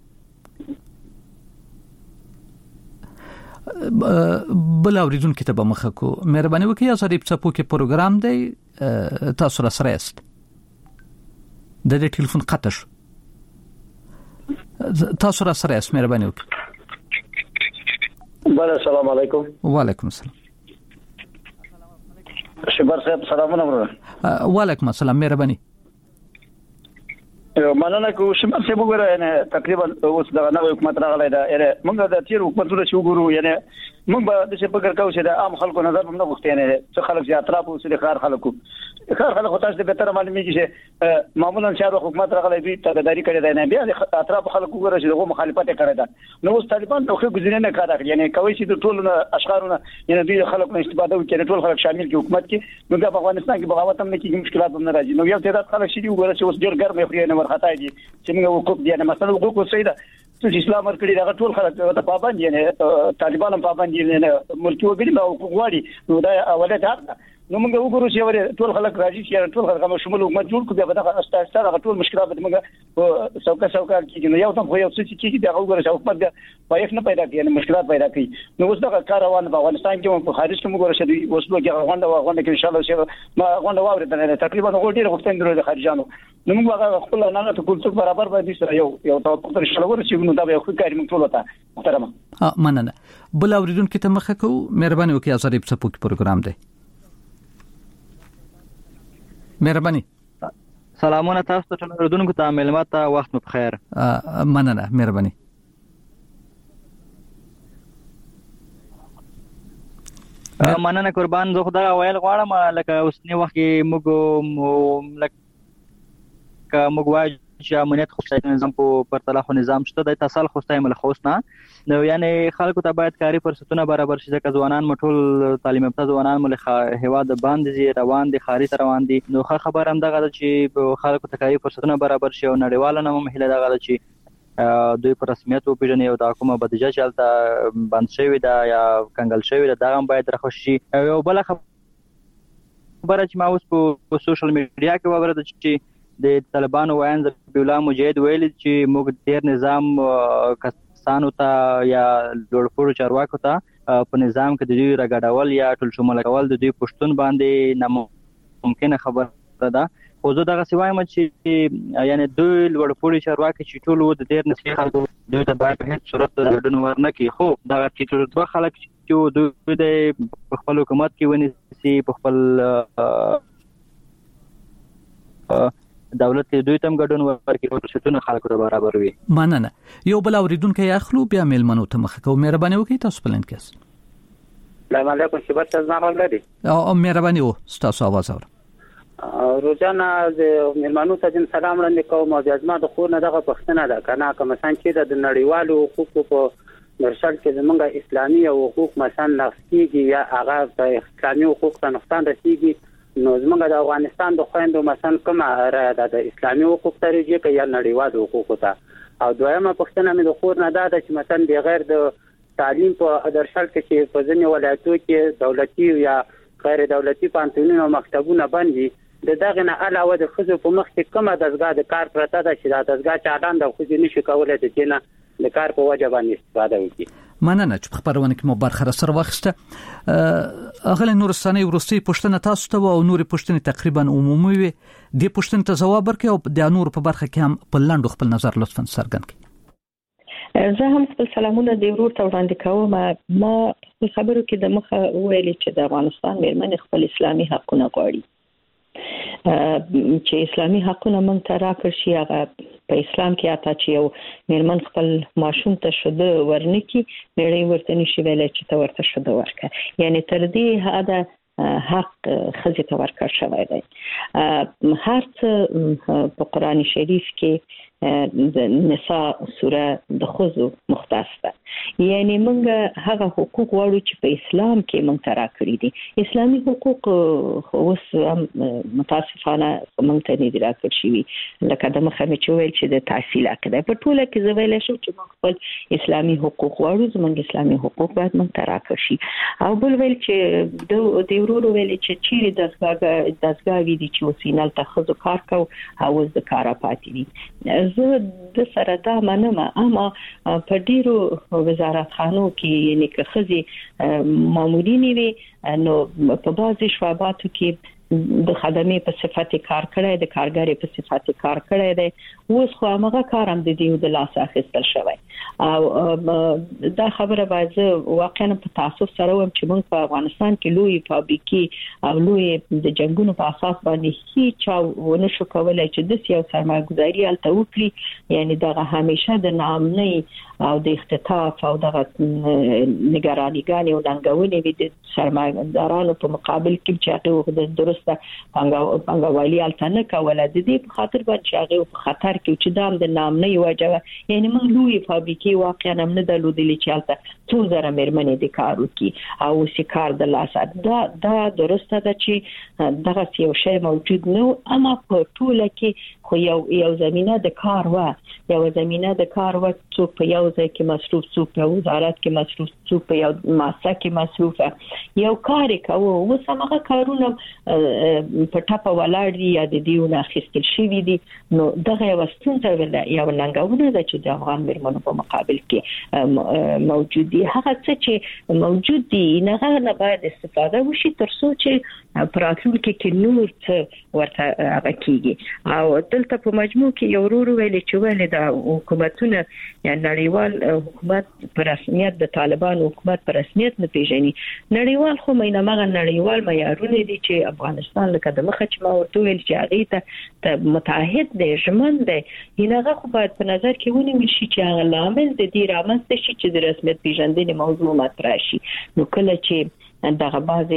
بل اوریدونکو ته به مخه کو مهرباني وکړئ ازادي په سپو کې پروګرام دی تاسو را سره است د دې ټلیفون قطع شو تاسو را سره است مهرباني وکړئ بله السلام علیکم وعلیکم السلام شبر صاحب سلامونه ورته وعلیکم السلام مهرباني مننه کوم شبر صاحب وګورئ نه تقریبا اوس دا نوې حکومت راغلی دا موږ د تیر حکومتونو چې وګورو یعنی موږ به د څه فکر کوو چې د عام خلکو نظر هم نه غوښتنه ده چې خلک زیاتره په اوسې خار خلکو خار خلکو تاسو د بهتر معلومیږي چې معمولا شهر حکومت راغلی دی تابعداري کړې ده نه بیا د اطراف خلکو ګره چې دغه مخالفت کړی ده نو اوس طالبان د خو ګزینه نه کړه یعنی کوي چې د ټولو اشخاصونو یعنی د خلکو استفاده وکړي ټول خلک شامل کې حکومت کې نو په افغانستان کې بغاوت هم نه کیږي مشکلات هم نه راځي نو یو تعداد خلک شي وګوره چې اوس ډېر ګرمه خوري نه ورخته دي چې موږ حقوق دي نه مثلا حقوق سیده چې اسلام ورکړي دا ټول خلک ته پابند دي نه طالبان هم پابند دي نه ملکی وګړي نو حقوق غواړي نو دا اوله ده نو موږ وګورو چې ټول خلک راځي چې ټول خلک هم شمول حکومت جوړ کړي به دا ستاسو ټول مشکلات به موږ څوکا څوکا کیږي نو یو تم خو یو څه کیږي دا وګورو چې حکومت به پایښت نه پیدا کوي مشکلات پیدا کوي نو اوس دا کار روان په افغانستان کې په خارج کې موږ ورسېدو اوس به غونډه غونډه کې ان شاء الله چې ما غونډه واورېدل تقریبا غوډیر غوښتنه درلوده خارجانو نو موږ هغه خپل نه ته کول څه برابر باندې سره یو یو توقع تر شلو ورسېږو نو دا به خو کاری موږ ټول وته محترمه مننه بل اوریدونکو ته مخه کو مهرباني وکړئ ازارې په سپوک پروګرام دی مهرباني سلامونه تاسو ته اوریدونکو ته معلومات وخت مو بخیر مننه مهرباني مننه قربان زه خدای ویل غواړم لکه اوسنی وخت کې موږ لکه موږ وایو چې امنیت خو ستاسو نظام په پرتله خو نظام شته د تسل خو ستاسو ملخوس نه نو یعنی خلکو ته باید کاری فرصتونه برابر شي ځکه ځوانان مټول تعلیم یافته ځوانان مل هواد باندې روان دي خاري روان دي نو خبر هم دغه چې خلکو ته کاری فرصتونه برابر شي او نړیوال نه هم هله دغه چې دوی پر رسمیت او پیژنې او د حکومت بدیجه چلته بند شوی دا یا کنګل شوی دا هم باید رخص شي او بل خبره چې ما اوس په سوشل میډیا کې وګورم چې د طالبانو وایي ذبیح الله مجاهد ویل چې موږ ډیر نظام کسانو ته یا لوړپوړو چارواکو ته په نظام کې د دوی راګډول یا ټول شمول کول د دوی پښتون باندې ناممکنه خبره ده خو زه دغه سوایم چې یعنی دوی لوړپوړي چارواکي چې ټول د ډیر نسخه خلکو دوی ته باید په هیڅ صورت ګډون ورنه کی خو دا چې دوه خلک چې دوی د خپل حکومت کې ونیسي په خپل دولت کې دوی تم ګډون ورکړي او شتونه خلکو ته برابر وي مننه یو بل اوریدونکو یا خلو بیا میلمنو ته مخه کو مهرباني وکړئ تاسو په لند کې السلام علیکم شبات زما ولدي او مهرباني و تاسو आवाज اور روزانه د میلمنو ته سلام وړاندې کوم او د ازما د خور نه دغه پښتنه ده کنه کوم سان چې د نړیوالو حقوقو په مرشد کې زمونږ اسلامي او حقوق مثلا نفسيږي یا هغه د اسلامي حقوق ته نقصان رسیږي نو زمونږ د افغانستان د خويندو مثلا کومه را د اسلامي حقوق ترجیح کوي یا نړیوالو حقوق ته او دویمه پښتنه مې د خور نه ده چې مثلا بغیر د تعلیم په درشل کې چې په ځینې ولایتو کې دولتي یا غیر دولتي پانتونونه او مکتبونه باندې د دغه نه علاوه د خزو په مخ کې کومه دزګاه د کار پرته ده چې د دزګاه چالان د خزو نشي کولای د دینه د کار په وجه باندې استفاده وکړي مننه چې خبرونه کې مو برخه سره واخسته اغله نورستاني ورستي پښتنه تاسو ته او نوري پښتنه تقریبا عمومي وي د پښتنه ته جواب ورکړي او د نور په برخه کې هم په لاندو خپل نظر لطفا څرګند کړئ زه هم خپل سلامونه د ورور ته وړاندې کوم ما په خبرو کې د مخه ویلي چې د افغانستان مېرمنې خپل اسلامي حقونه غواړي چې اسلامي حقونه مونږ ته راکړي شي هغه په اسلام کې اته چې یو مېرمن خپل ماشوم ته شوده ورنکي نړۍ ورته نشي ویلای چې ته ورته شوده ورکړه یعنی تر دې هدا حق خزي ته ورکړ شوی دی هر څه په قرآن شریف کې د نساء سوره د خزو مختص ده یعنی موږ هغه حقوق غواړو چې په اسلام کې موږ ته راکړي دي اسلامي حقوق اوس متاسفانه موږ ته نه دي راکړي شوي لکه د مخه مې چې ویل چې د تحصیل حق ده په ټوله کې زه ویل شو چې موږ خپل اسلامي حقوق غواړو زموږ اسلامي حقوق باید موږ ته راکړي شي او بل ویل چې د د ورورو ویل چې چیرې دزګاه دزګاه وی دي چې وسینل ته خزو کار کو او د کار پاتې دي زه د سره دا منم اما په ډیرو وزارت خانو کې یعنی که خزي مامورین وي نو په بعضي شعباتو کې د خدمي په صفت کار کړی د کارګری په صفت کار کړی دی اوس خو هغه کار هم د دې د لاس اخیستل شوی او دا خبره باید واقعا په تاسو سره وم چې موږ په افغانستان کې لوی فابریکې او لوی د جنگونو په اساس باندې هیڅ ونه شو کولای چې د سیاسي سرمایه‌ګذاري الته وکړي یعنی دا همیشه د ناامنۍ او د اختطاف او د نگرانیګانې او ننګونې وي د سرمایه‌دارانو په مقابل کې چې هغه د درسته پنګوالي الته نه کوله د دې په خاطر باندې هغه په خطر کې چې دا د ناامنۍ وجه یعنی موږ لوی فابریکې واقعا هم نه درلودلې چې الته څو زره مېرمنې د کار وکړي او سکار د لاسات دا دا درسته ده چې دغه یو شی موجود نه اما په ټوله کې خو یو یو زمينه د کار و یو زمينه د کار و څو په یو ځای کې مصروف څو په وزارت کې مصروف څو په یو مؤسسه کې مصروف یو کار کوي او سمغه کارونه په ټاپه ولاړ دي یا د دیونه خستل شي دي نو دغه وستونته ولا یو لنګونه ده چې د افغان مرمنو په مقابل کې موجود دي هغه څه چې موجود دي نه نه باید استفاده وشي تر څو چې پراتول کې نور څه ورته هغه کیږي او دلته په مجموع کې یو ورور ویل چې ول د حکومتونه یا نړیوال حکومت پر رسمیت د طالبان حکومت پر رسمیت نه پیژني نړیوال خو مینه مغه نړیوال معیارونه دي چې افغانستان لکه د مخه چې ما ورته ویل چې هغه ته متحد دی ژمن دی هغه خو باید په نظر کې ونیول شي چې هغه لامل د دې رامنځته شي چې د رسمیت پیژندنې موضوع مطرح شي نو کله چې دغه بعضی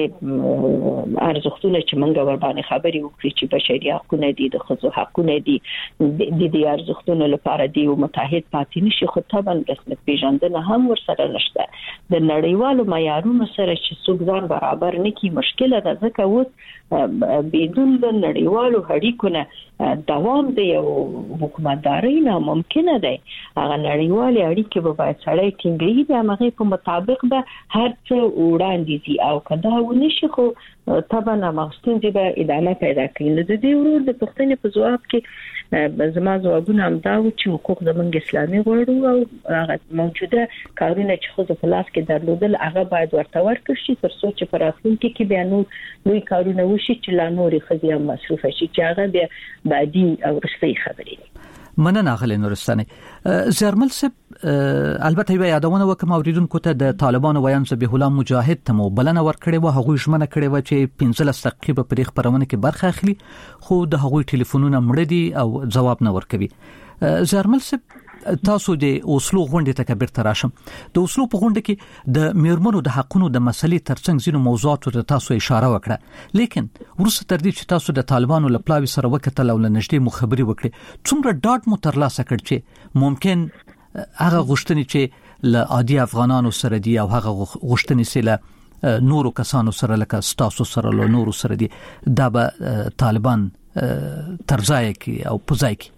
ارزښتونه چې موږ ور باندې خبرې وکړي چې بشري حقوق دي د ښځو حقوق دي د دې ارزښتونو لپاره دی او متحد پاتې نشي خو طبعا رسمیت پیژندنه هم ورسره نشته د نړیوالو معیارونو سره چې څوک ځان برابر نه کی مشکله ده ځکه اوس بدون د نړیوالو اړیکو دوام دی او حکومتداري نه ممکن ده هغه نړیوالې اړیکې به باید سړی ټینګي د هغه په مطابق به هر څه وړاندې او کدا ونشي خو طبعا مغستون دی به ادامه پیدا کوي د دې ورور د پښتنې په جواب کې زما ځوابونه هم دا و چې حقوق زمونږ اسلامي غوړو او هغه موجوده کارونه چې خو په لاس کې درلودل هغه باید ورته ورکړي شي تر څو چې پراتونکو کې بیا نو لوی کارونه وشي چې لا نوري خزي هم مصروف شي چې هغه بیا بعدي او رسمي خبرې مننه غل نورستاني زرمل سب البته یو یادونه وکم اوریدونکو ته د طالبانو ویان ذبیح الله مجاهد ته مو بلنه ورکړې و هغه ژمنه کړې و چې پنځلس دقیقې په پریخ پرونه کې برخه اخلي خو د هغوی ټلیفونونه مړ دي او جواب نه ورکوي زرمل سب تاسو د اوسلو غونډې ته کبیر تراشم د اوسلو په غونډه کې د میرمنو د حقونو د مسلې ترڅنګ ځینو موضوعاتو ته تاسو اشاره وکړه لیکن ورسره تر دې چې تاسو د طالبانو لپلاوي سره وکټل او لنجدي مخبري وکړي څومره ډاټ مو ترلاسه کړ چې ممکن هغه غوښتنې چې ل عادي افغانانو سره دي او هغه غوښتنې سره نورو کسانو سره لکه تاسو سره له نورو سره دي دا به طالبان ترځای کی او پوزای کی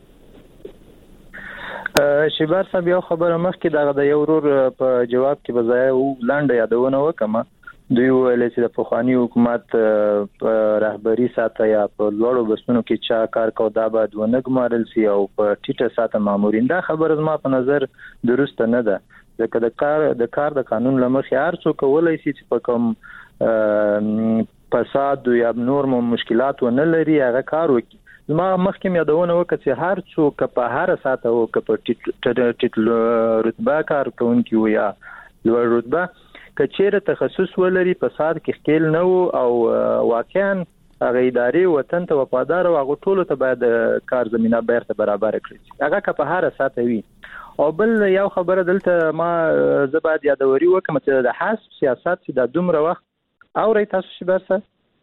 شیبار صاحب یو خبره مخکې دا د یو ورور په جواب کې بځای او لاندې یادونه وکم دوی ویل چې د پخوانی حکومت په رهبری ساته یا په لوړو بسونو کې چا کار کو دا باید ونګمارل سي او په ټیټه ساته مامورین دا خبره زما په نظر درست نه ده ځکه د کار د کار د قانون لمخې هر څوک کولای شي چې په کوم فساد یا نور مشکلات ونه لري هغه کار وکړي زما مخکې یادونه وکړه چې هر څوک په هر ساته او په ټیټ رتبه کار کوونکی وي یا لوړ رتبه کچېره تخصص ولري فساد کې خپل نه او واقعا هغه ادارې وطن ته وفادار او هغه ټول ته باید کار زمينه بیرته برابر کړي هغه په هر ساته وي او بل یو خبره دلته ما زباد یادوري وکم چې د حساب سیاست چې د دومره وخت او ری تاسو شي برسه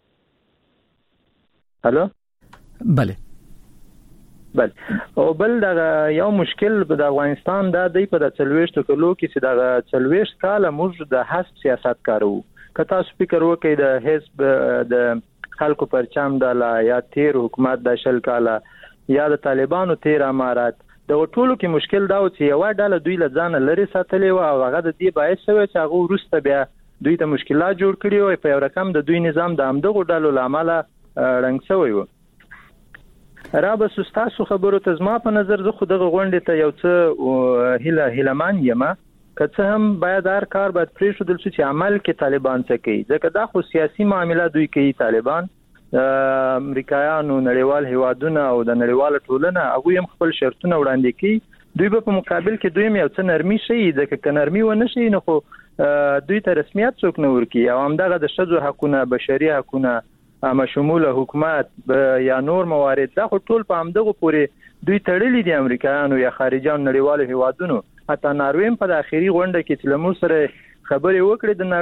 هالو بله بله او بل دا یو مشکل د افغانستان دا دی په د چلويشت کلو کې چې دا چلويشت کاله موږ د حساب سیاست کارو که تاسو فکر وکړئ د حزب د خلکو پرچم د لا یا تیر حکومت د شل کاله یا د طالبانو تیر امارات د ټولو کې مشکل دا و چې یو ډله دوی له ځان لري ساتلې او هغه د دې باعث شوی چې هغه ورسته بیا دوی ته مشکلات جوړ کړي او په یو رقم د دوی نظام د امدغه ډلو لامل رنګ شوی و را به سستاسو خبرو ته زما په نظر زه خو دغه غونډې ته یو څه هله هلمان یم که څه هم باید هر کار باید پرېښودل شي چې عمل کې طالبان څه کوي ځکه دا خو سیاسي معامله دوی کوي طالبان امریکایانو نړیوال هیوادونه او د نړیوال ټولنه هغه هم خپل شرطونه وړاندې کوي دوی په مقابل کې دوی یو څه نرمي شي د کنرمي و نه شي نو خو دوی ته رسمیت څوک نه ورکي او همدغه د شذو حقونه بشري حقونه اما شمول حکومت یا نور موارد دا ټول په همدغه پورې دوی تړلي دي امریکایانو یا خارجيان نړیوال هیوادونو حتی ناروې په د اخیری غونډه کې چې لمر سره خبرې وکړې د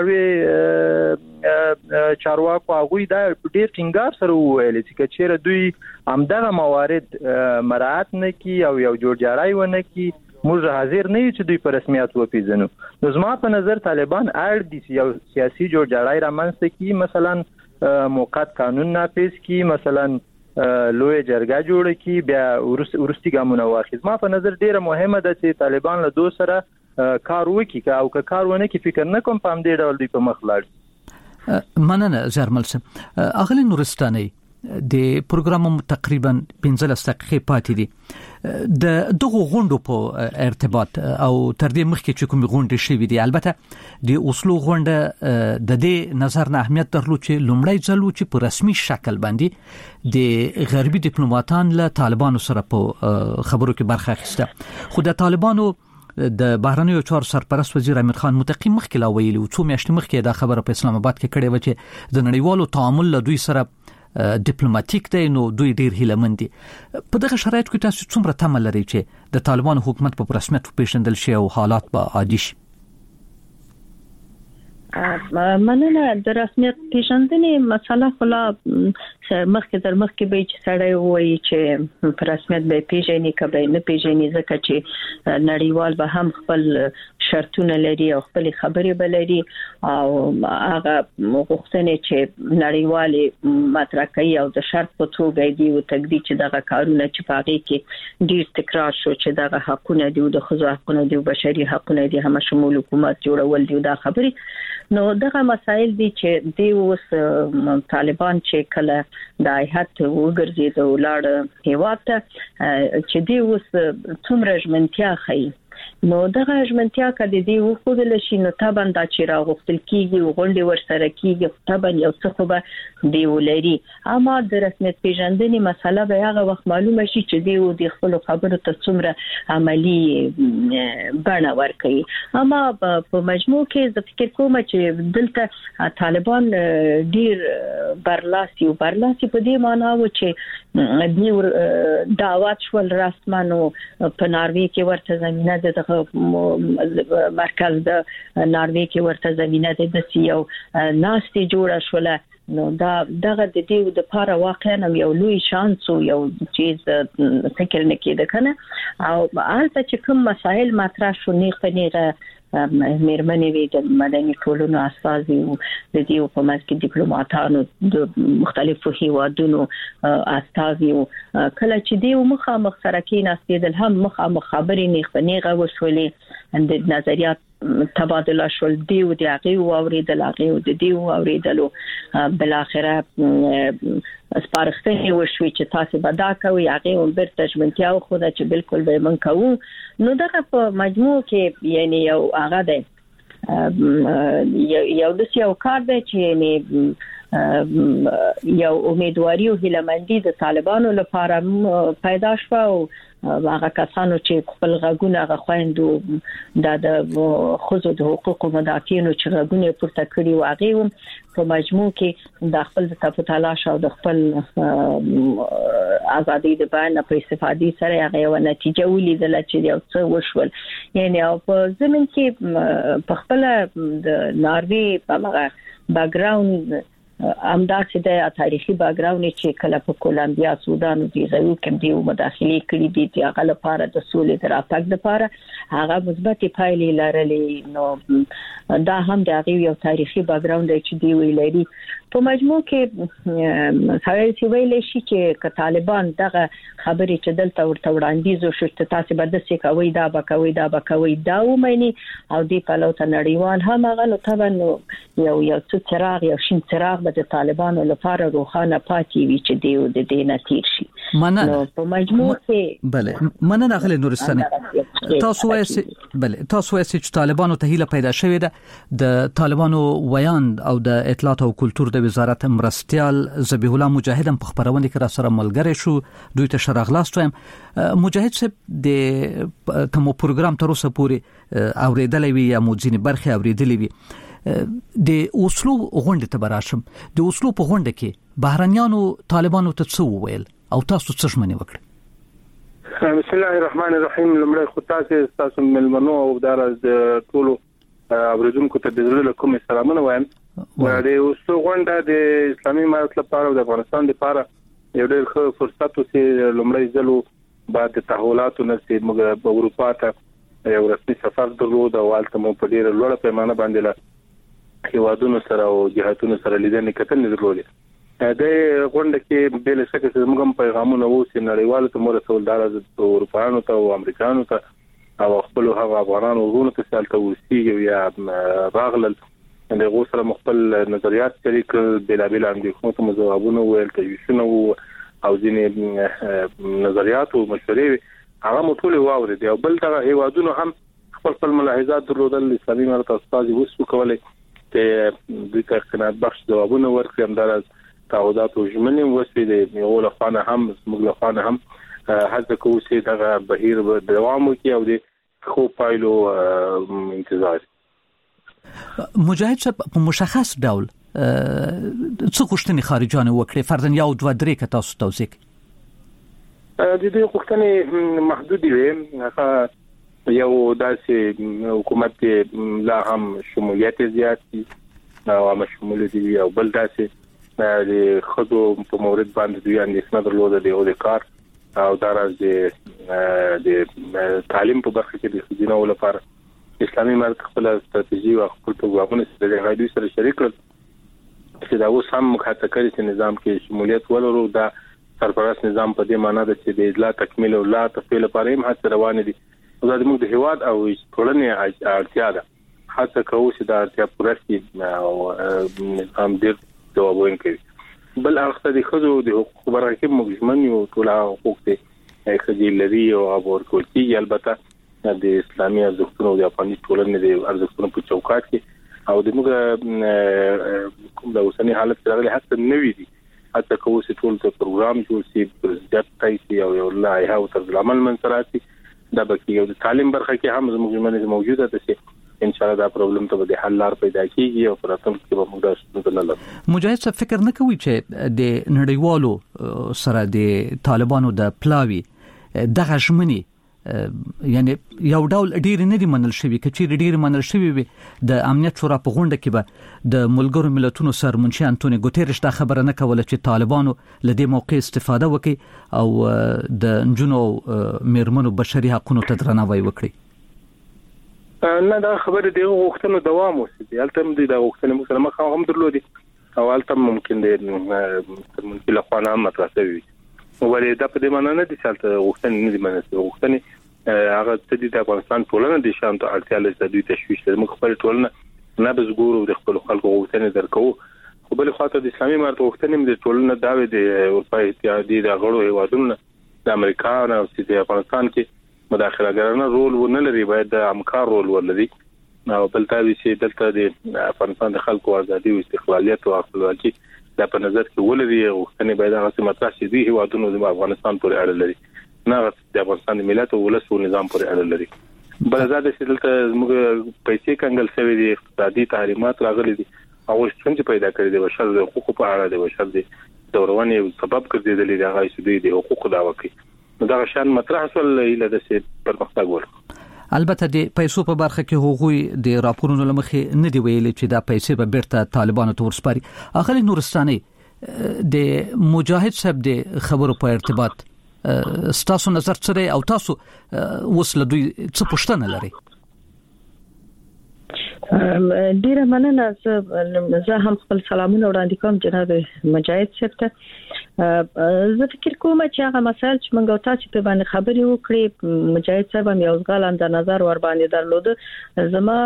ناروې چارواکو هغه دا ډېر ټینګار سره وویل چې چیرې دوی همدغه موارد مراعات نه کوي او یو جوړجاړی ونه کوي موږ حاضر نه یو چې دوی په رسمیت وپیژنو نو زما په نظر طالبان اړ دي یو سیاسي جوړجاړی رامنځته کوي مثلا موقت قانون نافذ کوي مثلا لوی جرګه جوړه کی بیا ورستي ګامونه واخیز ما په نظر ډیره مهمه ده چې طالبان له دوه سره کار وکړي او که کار ونه کوي فکر نه کوم په همدې ډول دوی په مخ لاړ مننه زرمل سم اغلی نورستاني د پروګرام تقریبا پنځلس دقیقې پاتې دي د دغه غونډو په ارتباط او تر دې مخکې چې کوم غونډې شوې دي البته د اوسلو غونډه د دې نظر نه اهمیت درلود چې لومړی ځل چې په رسمي شکل باندې د غربي ډیپلوماټان له طالبانو سره په خبرو کې برخه اخیسته خو د طالبانو د بهرنیو چارو سرپرست وزیر امیر خان متقی مخکې لا ویلي او څو میاشتې مخکې دا خبره په اسلام آباد کې کړې و چې د نړیوالو تعامل له دوی سره ډیپلوماټیک دی نو دوی ډیر هیلمن دي په دغه شرایطو کې تاسو څومره تمه لرئ چې د طالبانو حکومت په رسمیت وپیژندل شي او حالات به عادي شي مننه د رسمیت پیژندنې مسله خلا مخکې تر مخکې به چې سړی وایي چې په رسمیت به پیژني کبه نه پیژني ځکه چې نړیوال به هم خپل شرطونه لري او خپل خبرې به لري او هغه غوښتنې چې نړیوال مطرح کوي او د شرط په توګه دی او تقدیر چې دغه کارونه چې پاغي کې ډیر تکرار شو چې دغه حقونه دي او د خزو حقونه دي او بشري حقونه دي هم شمول حکومت جوړول دي دا خبرې نو دغه مسائل دي چې دی اوس طالبان چې کله د ایهات وګرځي د ولاړ هیواد ته چې دی اوس څومره ژمنتیا خي نو دغه ژمنتیا کده دی وخدل شي نو تابان دا چې راغفتل کیږي او غونډې ورسره کیږي تابان یو څه خو به دی ولري اما د رسمیت پیژندنې مسله به هغه وخت معلومه شي چې دی او د خپل خبرو ته څومره عملی بڼه ورکړي اما په مجموع کې زه فکر کوم چې دلته طالبان ډیر برلاسي او برلاسي په دې معنی و چې دی دعوت شول رسمانو په ناروې کې ورته زمينه د مرکز د ناروې کې ورته زمينه د سیو ناستي جوړه شوله نو دا دغه د دې د پاره واقعا یو لوی شانس او یو چیز فکر نه کېده کنه او البته چې کوم مسائل مطرح شو نه خنيغه مېرمنې وی د مدني ټولنو اساسي او د دې په منځ کې ډیپلوماټانو د مختلفو هیوادونو اساسي او کله چې دی مخامخ سره کې ناسیدل هم مخامخ خبرې نه خنيغه وسولې د نظریات تبادله شول دی او د هغه اوریدل هغه او د دې اوریدلو بل اخره سپارښتنه وشوي چې تاسو به دا کوي هغه هم برته ژمنتیا خو دا چې بالکل به من کوو نو دغه په مجموع کې یعنی یو هغه دی یو د یو کار دی چې یعنی یو امیدواري او هیلمندي د طالبانو لپاره پیدا شوه او هغه کسانو چې خپل غږونه غوښندو د خزو د حقوقو مدافعینو چې غږونه پورته کړی و هغه په مجموع کې د خپل تفاعل او د خپل ازادي د بیان په استفادې سره هغه یو نتیجه ولیدل چې یو څه وشول یعنی په زمين کې په خپل د ناروې په هغه بیک ګراوند امداسې د تاریخي بیک ګراوند چې کله په کولمبیا سودان او دیغو کې دی مداخله کړې دي چې هغه لپاره د سولې تر اتاک لپاره هغه مثبت پایلې لرلې نو دا هم د هغه یو تاریخي بیک ګراوند چې دی ویلري په مجموع کې سړی چې ویل شي چې طالبان دغه خبرې چې دلته ورته وړاندیز وشو چې تاسو به د څه کوي دا به کوي دا به کوي دا ومني او دی په لوته نړیوال هم هغه نو طبعا یو یو څه چراغ یو شین چراغ به د طالبانو لپاره روښانه پاتې وي چې دیو د دې نتیر شي. مننه. په مجموع کې بله مننه غل نورستاني. تاسو وایي بله تاسو وایي چې طالبانو ته هیله پیدا شوې ده. د طالبانو ویاند او د اطلاعات او کلتور د وزارت مرستيال ذبیح الله مجاهد هم په خبرونه کې را سره ملګری شو. دوی ته شرغلاست وایم. مجاهد صاحب د کوم پروګرام تر اوسه پورې اوریدلې وي یا موجینه برخه اوریدلې وي د اوسلو غونډه ته براشم. د اوسلو په غونډه کې بهرنیانو طالبانو ته څه وویل او تاسو څه ژمنه وکړه؟ بسم الله الرحمن الرحیم. لمړی خو تاسو تاسو ملمنو او دراز ټولو اوریدونکو ته د زړه کوم سلامونه وایم. د اوسلو غونډه د اسلامي امارت لپاره او د افغانستان لپاره یو ډېر ښه فرصت و چې لمړی ځلو بعد تحولاتو نه چې موږ په اروپا ته یو رسمي سفر درلود او هلته مو په ډېره لوړه پیمانه باندې له هیوادونو سره او جهاتونو سره لیدنې کتنې درلودې. د غونډه کې بل څه چې موږ هم پیغامونه وو چې نړیوالو ته مور رسول دار د اروپایانو ته او امریکایانو ته او خپل هغه افغانانو ورونو ته سالته وسیږي یا راغلل د غو سره مخبل نظریات شریک بلابل اندېښنو ته جوابونه ویل تجویزونه او ځینې نظریات او مشورې هغه مټول واوري دی. او بل دا هیوادونو هم خپل خپل ملاحظات درلودل. اسلامي امارت استاد وسو کولای ته د کارخانات بخش جوابونه ورکړي. هم دا تعهدات او ژمنې وسوي د یو لخوانه هم موږ لخوانه هم هڅه کوو چې دا بهیر دوام وکړي او د خو پایلو انتظار. مجاهد صاحب په مشخص ډول څه غوښتنې خارجانه وکړي فرضاً یو دوه درې که تاسو توضیح کړئ؟ د دې غوښتنې محدودې وي. هغه یو داسې حکومت لا هم شمولیت زیات دي او هم شمول دي او بل داسې د خدو په مورد باندې دوی اندېښنه درلوده دی او د کار او دراز د د تعلیم په برخه کې د خدینو لپاره اسلامي امارت خپل ستراتیژي او خپل پروګرامونه سره غوډي سره شریک کړل چې دا اوس هم مخاطب کوي چې نظام کې شمولیت ولرو. دا سرپرست نظام په دې معنی ده چې د اصلاح تکمیل او لا تفعیل لپاره هم هڅه روانه دي. دا د موږ د هیواد او ټولنې اړتیا ده. هڅه کوو چې دا اړتیا پوره شي او نظام ډیر جوابونه کوي. بل هغه د خزو د حقوق برخه کې مجمن یو ټول حقوق دي خځې لري او ابور کوي. البته د اسلامي ارزښتونو د افغاني ټولنې د ارزښتونو په چوکاټ کې او د موږ کوم د اوسنی حالت سره له حتی نوې دي. حتی کوو چې ټول ته پروګرام جوړ شي پرزیات تایسي او یو لایحه او طرز عمل منځراتي. دا بکی یو د تعلیم برخه کې هم زموږ ژمنه موجوده ده چې ان شاء الله دا پرابلم ته به حل لار پیدا کیږي او پراتم کې به موږ دا ستونزه نه. مجاهد صاحب فکر نه کوي چې د نړیوالو سره د طالبانو د پلاوی دغه ژمنې یعنی یو ډول ډیر نه دي منل شوی کچې ډیر منل شوی وي د امنیت شورا په غونډه کې به د ملګرو ملتونو سر منشي انټونی ګوتيرش دا خبره نه کوله چې طالبانو له دې موقع استفاده وکړي او د انجونو میرمنو بشري حقوقو ته درناوی وکړي. نه دا خبره دی غوښتنه دوام وسي. البته د غوښتنې مسله مخه هم درلودي او البته ممکن دی ممکن له خانه هم مطرح وي. ولې دا په دې معنی نه دي چې البته غوښتنې نه دي منځ غوښتنې هغه څه دي د افغانستان ټولنه د شان ته اړتیا لري د دوی تشويش لري. موږ خپل ټولنه نه بس ګورو د خپل خلکو غوښتنې درکو خو بل خاطر د اسلامي امارت غوښتنې د ټولنه داوی د اروپای اتحادیې د غړو هیوادونو د امریکا او د افغانستان کې مداخله ګرانه رول ونه لري. باید د همکار رول ولري او بل تاوی چې دلته د افغانستان د خلکو ازادي او استقلالیت او خپلواکي د په نظر کې ولري. غوښتنې باید هغه مطرح شي د هیوادونو د افغانستان پورې اړه لري نه د افغانستان د ملت او ولسو نظام پورې اړه لري. بل زاده چې دلته موږ پیسې کنګل شوی دي اقتصادي تحریمات راغلي دي او څنګه پیدا کړی دی بشر د حقوقو په اړه د بشر د دورونې سبب ګرځیدلی دی هغه چې د حقوقو دعوه کوي. دا شان مطرح سول له د سي پرمختګ ور. البته د پیسو په برخه کې هغوی د راپورونو لمخې نه دی ویلي چې دا پیسې به بیرته طالبانو ته ورسپاري. اخلي نورستاني د مجاهد صاحب د خبرو په ارتباط ستاسو نظر څه دی او تاسو وسله دوی څه پوښتنه لري؟ ډیره مننه. زه هم خپل سلامونه وړاندې کوم جناب مجاهد صاحب ته. زه فکر کوم چې هغه مسایل چې موږ تاسو په باندې خبرې وکړې مجاهد صاحب هم یو ځغال د نظر ور باندې درلود زما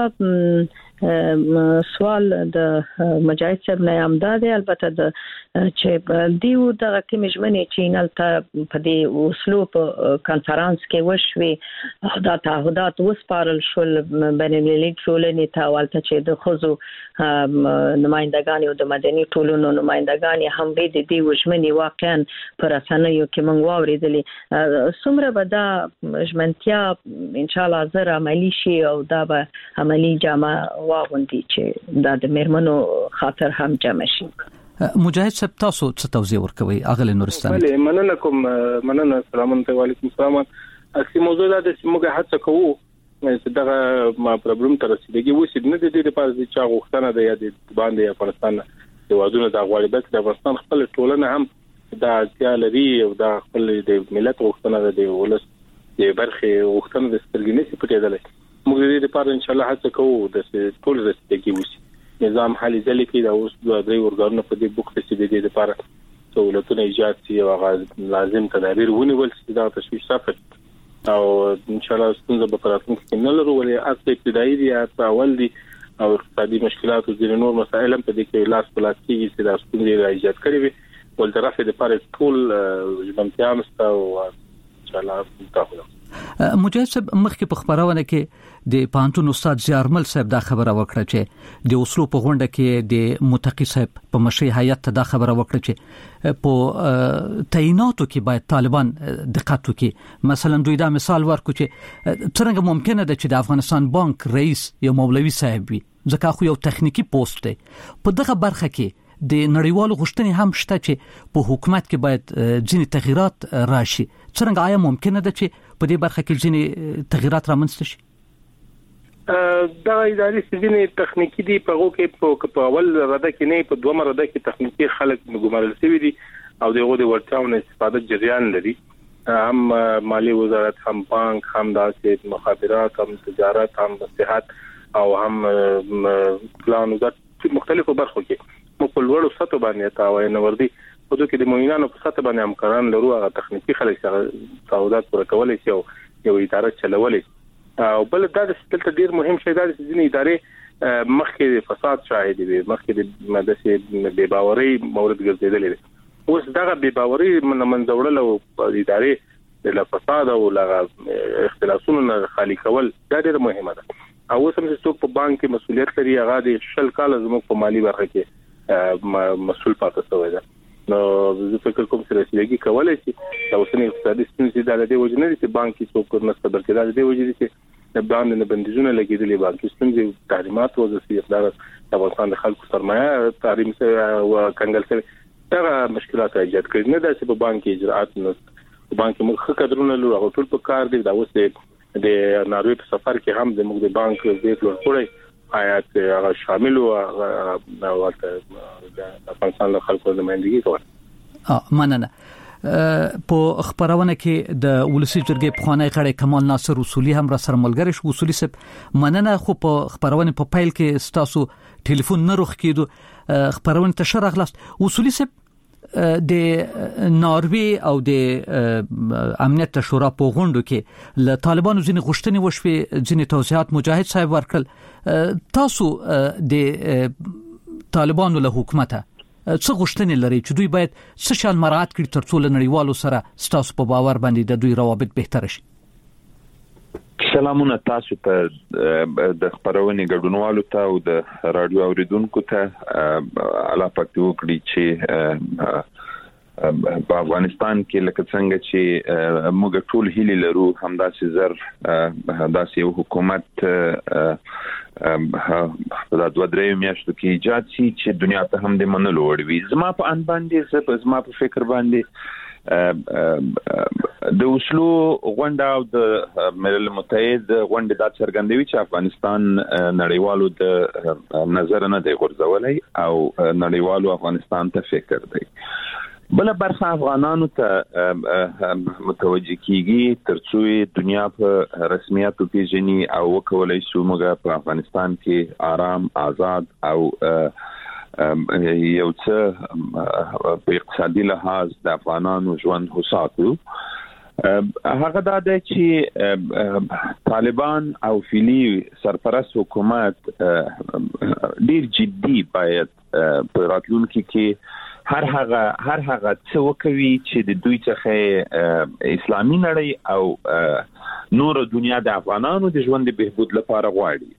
سوال د مجاهد صاحب نه امداد البته د چې دیو د کمیشمنې چینل ته په دې اسلوب کانفرنس کې وشوي دا تعهدات وسپارل شول بین المللي ټولنې ته والته چې د خزو نمائندگان او د مدني ټولنو نمائندگان هم به د دې وشمنې واقعا پر اسانيو کې موږ واوریدلې څومره به دا ژمنتیا ان شاء الله زر عملی شي او دا به عملی جامه واغوندي چې دا د مرمنو خاطر هم جمع شي. مجاهد صاحب تاسو څه توضیح ورکوي اغلی نورستان؟ بله مننه کوم مننه السلام علیکم السلام. اصلي موضوع دا د موږ هڅه کوو چې دا ما پرابلم تر رسیدګي وسی نه د دې لپاره چې غوښتنه ده یا د باندې افغانستان د وادونو د غواړي بس د افغانستان خپل ټولنه هم دا تیالري او دا خپل د ملت غوښتنه ده د ولس د برخه غوښتنه د سترګنې پټېدل. موږ د دې لپاره ان شاء الله هڅه کوو د ټول رسیدګي وسی نظام حالي ځلې کې دا اوس د درې ورګانو په دې بوکس کې د دې لپاره سہولتونه ایجاد شي او لازم تدابیر ونیول شي دا تشویش صفت او ان شاء الله ستونزه به پراتون کې نه لرو ولې اصلي ابتدایي دي یا اول دي او اقتصادي مشکلات او ځینې نور مسائل هم په دې کې لاس په لاس کېږي چې دا ستونزې ایجاد کړي وي ول طرفه د پاره ټول ژوندتیا مسته او ان شاء الله تاسو مجاهد صاحب مخکې په خبرونه کې د پانتون استاد زیارمل صاحب دا خبره وکړه چې د اوسلو په غونډه کې د متقی صاحب په مشي هیئت ته دا خبره وکړه چې په تعیناتو کې باید طالبان دقت وکړي. مثلا دوی دا مثال ورکړي چې څنګه ممکنه ده چې د افغانستان بانک رئیس یو مولوي صاحب وي ځکه خو یو تخنیکی پوسټ دی. په دغه برخه کې د نړیوالو غوښتنې هم شته چې په حکومت کې باید ځینې تغیرات راشي. څنګه آیا ممکنه ده چې په دې برخه کې ځینې تغیرات رامنځته شي؟ دا اداري سیستم تخنیکی دی په هغه کې په اول رده کې نه په دوه رده کې تخنیکی خلک ګمارل شوی دي او دغه د ورتاونه استفاده جریان لري. هم مالی وزارت هم بانک هم د مخابرات هم تجارت هم صحت او هم پلان د مختلفو برخو کې په لوړو سطح باندې تاوای نه وردی په دوی کې د موینانو په سطح باندې همکاران لرو هغه تخنیکی خلک سره تعهدات پوره کولای شي او یو اداره چلولای او بل دا د ستل ډیر مهم شی دا چې ځینې ادارې مخکې فساد شاهد دي مخکې د مدرسې بے باوري مورد ګرځیدلې دي اوس دا بے باوري منځوړل او ادارې د فساد او لغه اختلافونو خالی کول دا ډیر مهمه ده. او اوس هم چې څوک په بانک کې مسولیت لري هغه د شل کال زموږ په مالی برخه کې مسؤل پاتې شوی ده. نو زه فکر کوم چې رسیدګي کولای شي دا اوسنی اقتصادي ستونزې د دې وجه نه دي چې بانکي څوک نه ستبر کېدل د دې وجه دي چې د باندې بندیزونه لګیدلې بانکي ستونزې تحریمات وځي اقدار د افغانستان د خلکو سرمایه تحریم سره او کنګل سره دا مشکلات ایجاد کړي نه دا چې په بانکي اجراءات نه په بانکي مخه کډرونه لرو او ټول په کار دي دا اوس د ناروی په سفر کې هم د موږ د بانک د لور پورې آیات هغه شامل او ورته د افغانستان له خلکو د مندګي کوي. اه مننه. په خبرونه کې د ولسی جرګې په خانه غړي کمال ناصر اصولي هم را سره ملګری شو. اصولي صاحب مننه خو په خبرونه په پایل کې ستاسو ټلیفون نه روخ کېدو خبرونه ته شرح خلاص. اصولي صاحب د ناروی او د امنیت شورا په غونډو کې له طالبانو ځینې غوښتنې وشوي ځینې توضیحات مجاهد صاحب ورکړل. تاسو د طالبانو له حکومت څه غوښتنې لري چې دوی باید څه شان مراعات کړي ترڅو له نړیوالو سره ستاسو په باور باندې د دوی روابط بهتر شي؟ سلامونه تاسو ته د خبرونې ګډونوالو ته او د رادیو اوریدونکو ته الله پاک دې وکړي چې په افغانستان کې لکه څنګه چې موږ ټول هیله لرو همداسې زر همداسې یو حکومت په دوه درې میاشتو کې ایجاد شي چې دنیا ته هم د منلو وړ وي. زما په ان باندې زما په فکر باندې د اوسلو غونډه او د ملل متحد غونډه د څرګندوي چې افغانستان نړیوالو د نظر نه دی غورځولای او نړیوالو افغانستان ته فکر دی. بل برخه افغانانو ته متوجه کیږي ترڅو دنیا په رسمیت پیژني او وکولای شي موږ په افغانستان کې آرام آزاد او یو څه په اقتصادي لحاظ د افغانانو ژوند هوسا کړو. هغه دا دی چې طالبان او فیلی سرپرست حکومت ډیر جدي باید په راتلونکي کې هر هغه هر هغه څه وکوي چې د دوی څخه اسلامي نړۍ او نور دنیا د افغانانو د ژوند بهبود لپاره غواړي.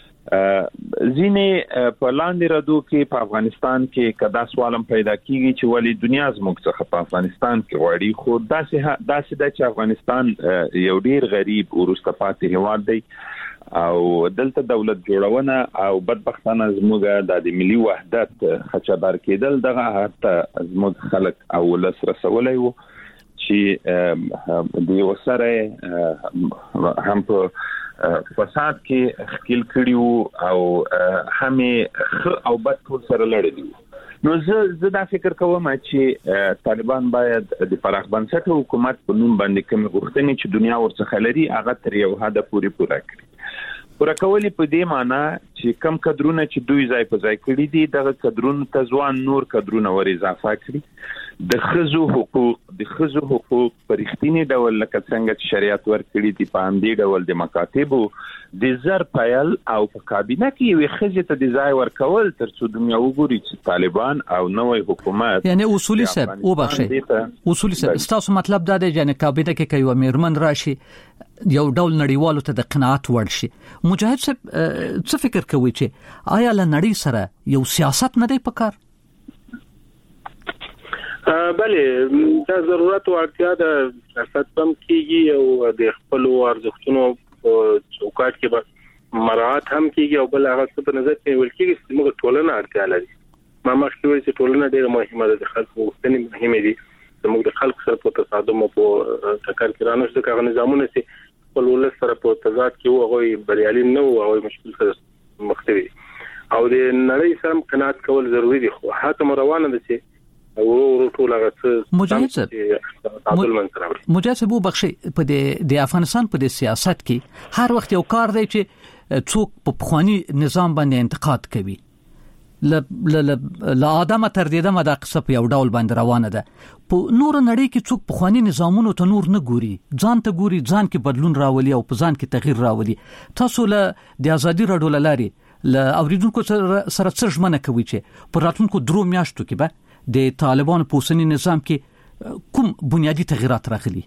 ځینې په لاندې ردو کې په افغانستان کې کدا سوالم پیدا کیږي چې ولی دنیا زموږ څخه په افغانستان کې غواړي، خو داسې داسې د چې افغانستان یو ډیر غریب وروسته پاتې هیواد دی او دلته دولت جوړونه او بدبختانه زموږ د ملي وحدت خچبر کېدل دغه حتی زموږ خلک او ولس رسولای وو چې د وسره هم په فساد کې خپل کړیو او همې او بد ټول سره لړلي. نو زه زه دا فکر کوم چې طالبان باید د پراخ بنسټ حکومت په نوم باندې کوم غوښتنې چې دنیا ورڅخه لري هغه تر یو حد پورې پوره کړي. پوره کولې په دې معنی چې کم قدرونه چې دوی ځای په ځای کړی دي دغه قدرونه ته ځوان نور قدرونه ور اضافه کړي. د خزو حقوق د خزو حقوق پر اختینی ډول لکه څنګه چې شریعت ورکړي دي په همدې ډول د مکاتبو د زر پایل او په کابینه کې یو خزه ته د ځای ورکول تر څو دنیا وګوري چې طالبان او نوې حکومت یعنی اصولي سب او بخښي اصولي سب تاسو مطلب دا دی چې کابینه کې کوي میرمن راشي یو ډول نړیوالو ته د قناعت ورشي. مجاهد صاحب څه فکر کوي چې آیا له نړۍ سره یو سیاست نه دی پکار؟ بله دا ضرورت او اړتیا د سیاست هم کیږي او د خپل ارزښتونو چوکاټ کې به مراعات هم کیږي او بل هغه څه په نظر کې ول کېږي چې موږ ټولنه اړتیا لري. ما مخکې ویل چې ټولنه ډېر مهمه ده، د خلکو غوښتنې مهمه دي. موږ د خلکو سره په تصادم او په ټکر کې رانه شو کاغه نظامونه چې خپل ولس سره په تضاد کې وو هغه بریالي نه وو او مشکل سره مخ ته وي او د نړۍ سره قناعت کول ضروری دي. خو حتی روانه ده چې مجاهد صاحب مجاهد صاحب وبخښي په د افغانستان په د سیاست کې هر وخت یو کار دی چې څوک په پخوانی نظام باندې انتقاد کوي ل ل ادم تر دې دمه د قصه په یو ډول باندې روانه ده. په نور نړۍ کې څوک پخوانی نظامونو ته نور نه ګوري، ځان ته ګوري، ځان کې بدلون راولي او په ځان کې تغییر راولي. تاسو له د ازادي راډیو لاري ل اوریدونکو سره څه ژمنه کوي چې په راتلونکو درو میاشتو کې به د طالبان په اوسنی نظام کې کوم بنیادی تغیرات راغلي؟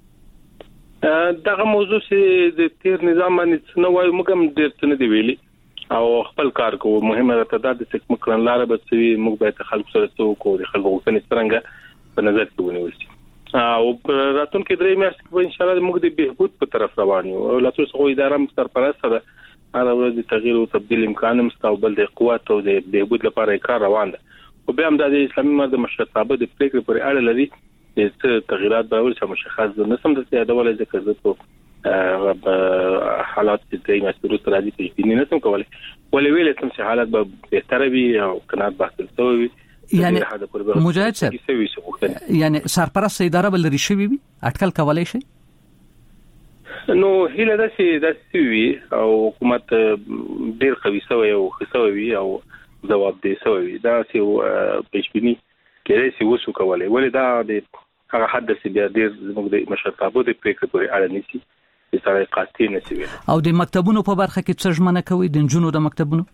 دغه موضوع چې د تیر نظام باندې څه نه وایي موږ هم ډېر څه نه دی ویلي او خپل کار کوو. مهمه ده دا د څه مکرن لاره به څه موږ باید خلک سره څه کوو، د خلکو غوښتنې څنګه په نظر کې ونیول شي او راتلونکي درې میاشتې کې ان شاء الله موږ د بهبود په طرف روان یو. او لاسو څو اداره سرپرست ده هر ورځ د تغییر او تبدیل امکان هم ستاسو بل د قوت او د بهبود لپاره کار روان ده. او بیا هم د اسلامي مرد مشرتابه د پریکړې پر اړه لري چې تغیرات به ورته مشخص نه سم د یادولې ځکه زه حالات چې مسؤلیت تر دې چې نه نسم کولای ولې ویل چې حالات به بهتر وي او قناعت بحث وي. یعنی مجاهد صاحب یعنی سرپرست اداره بل لري شوی وي اټکل کولای شي؟ نو هله دا چې دا سوي او حکومت ډیر قوي سوی او خسوي او جواب دی سوی دا چې پېشبینی کېږي چې وسو کولای ولې دا د هغه حد چې بیا ډیر زموږ د مشرتابه د پریکړې پورې اړه نشي چې سره قاطع نشي. او د مکتبونو په برخه کې څه ژمنه کوي د جنونو د مکتبونو؟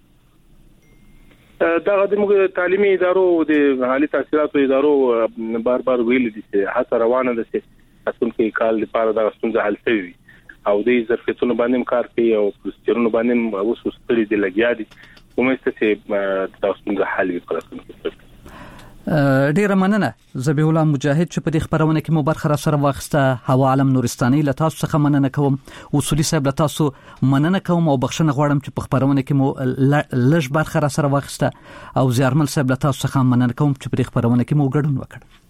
دا د موږ تعلیمي ادارو د عالی تحصیلاتو ادارو بار بار ویل دي چې هڅه روانه ده چې راتلونکي کال لپاره دا ستونزه حل شي او د ظرفیتونو باندې کار کوي او پروسیجرونو باندې اوس ستړي دي لګیا دي کومه چې تاسو څنګه حل وکړئ. ډیره مننه ذبیح الله مجاهد چې په دې خبرونه کې مو برخه را سره واخسته. هوا عالم نورستاني له تاسو څخه مننه کوم. اصولي صاحب له تاسو مننه کوم او بخښنه غواړم چې په خبرونه کې مو لږ برخه را سره واخسته او زیارمل صاحب له تاسو څخه مننه کوم چې په دې خبرونه کې مو ګډون وکړ.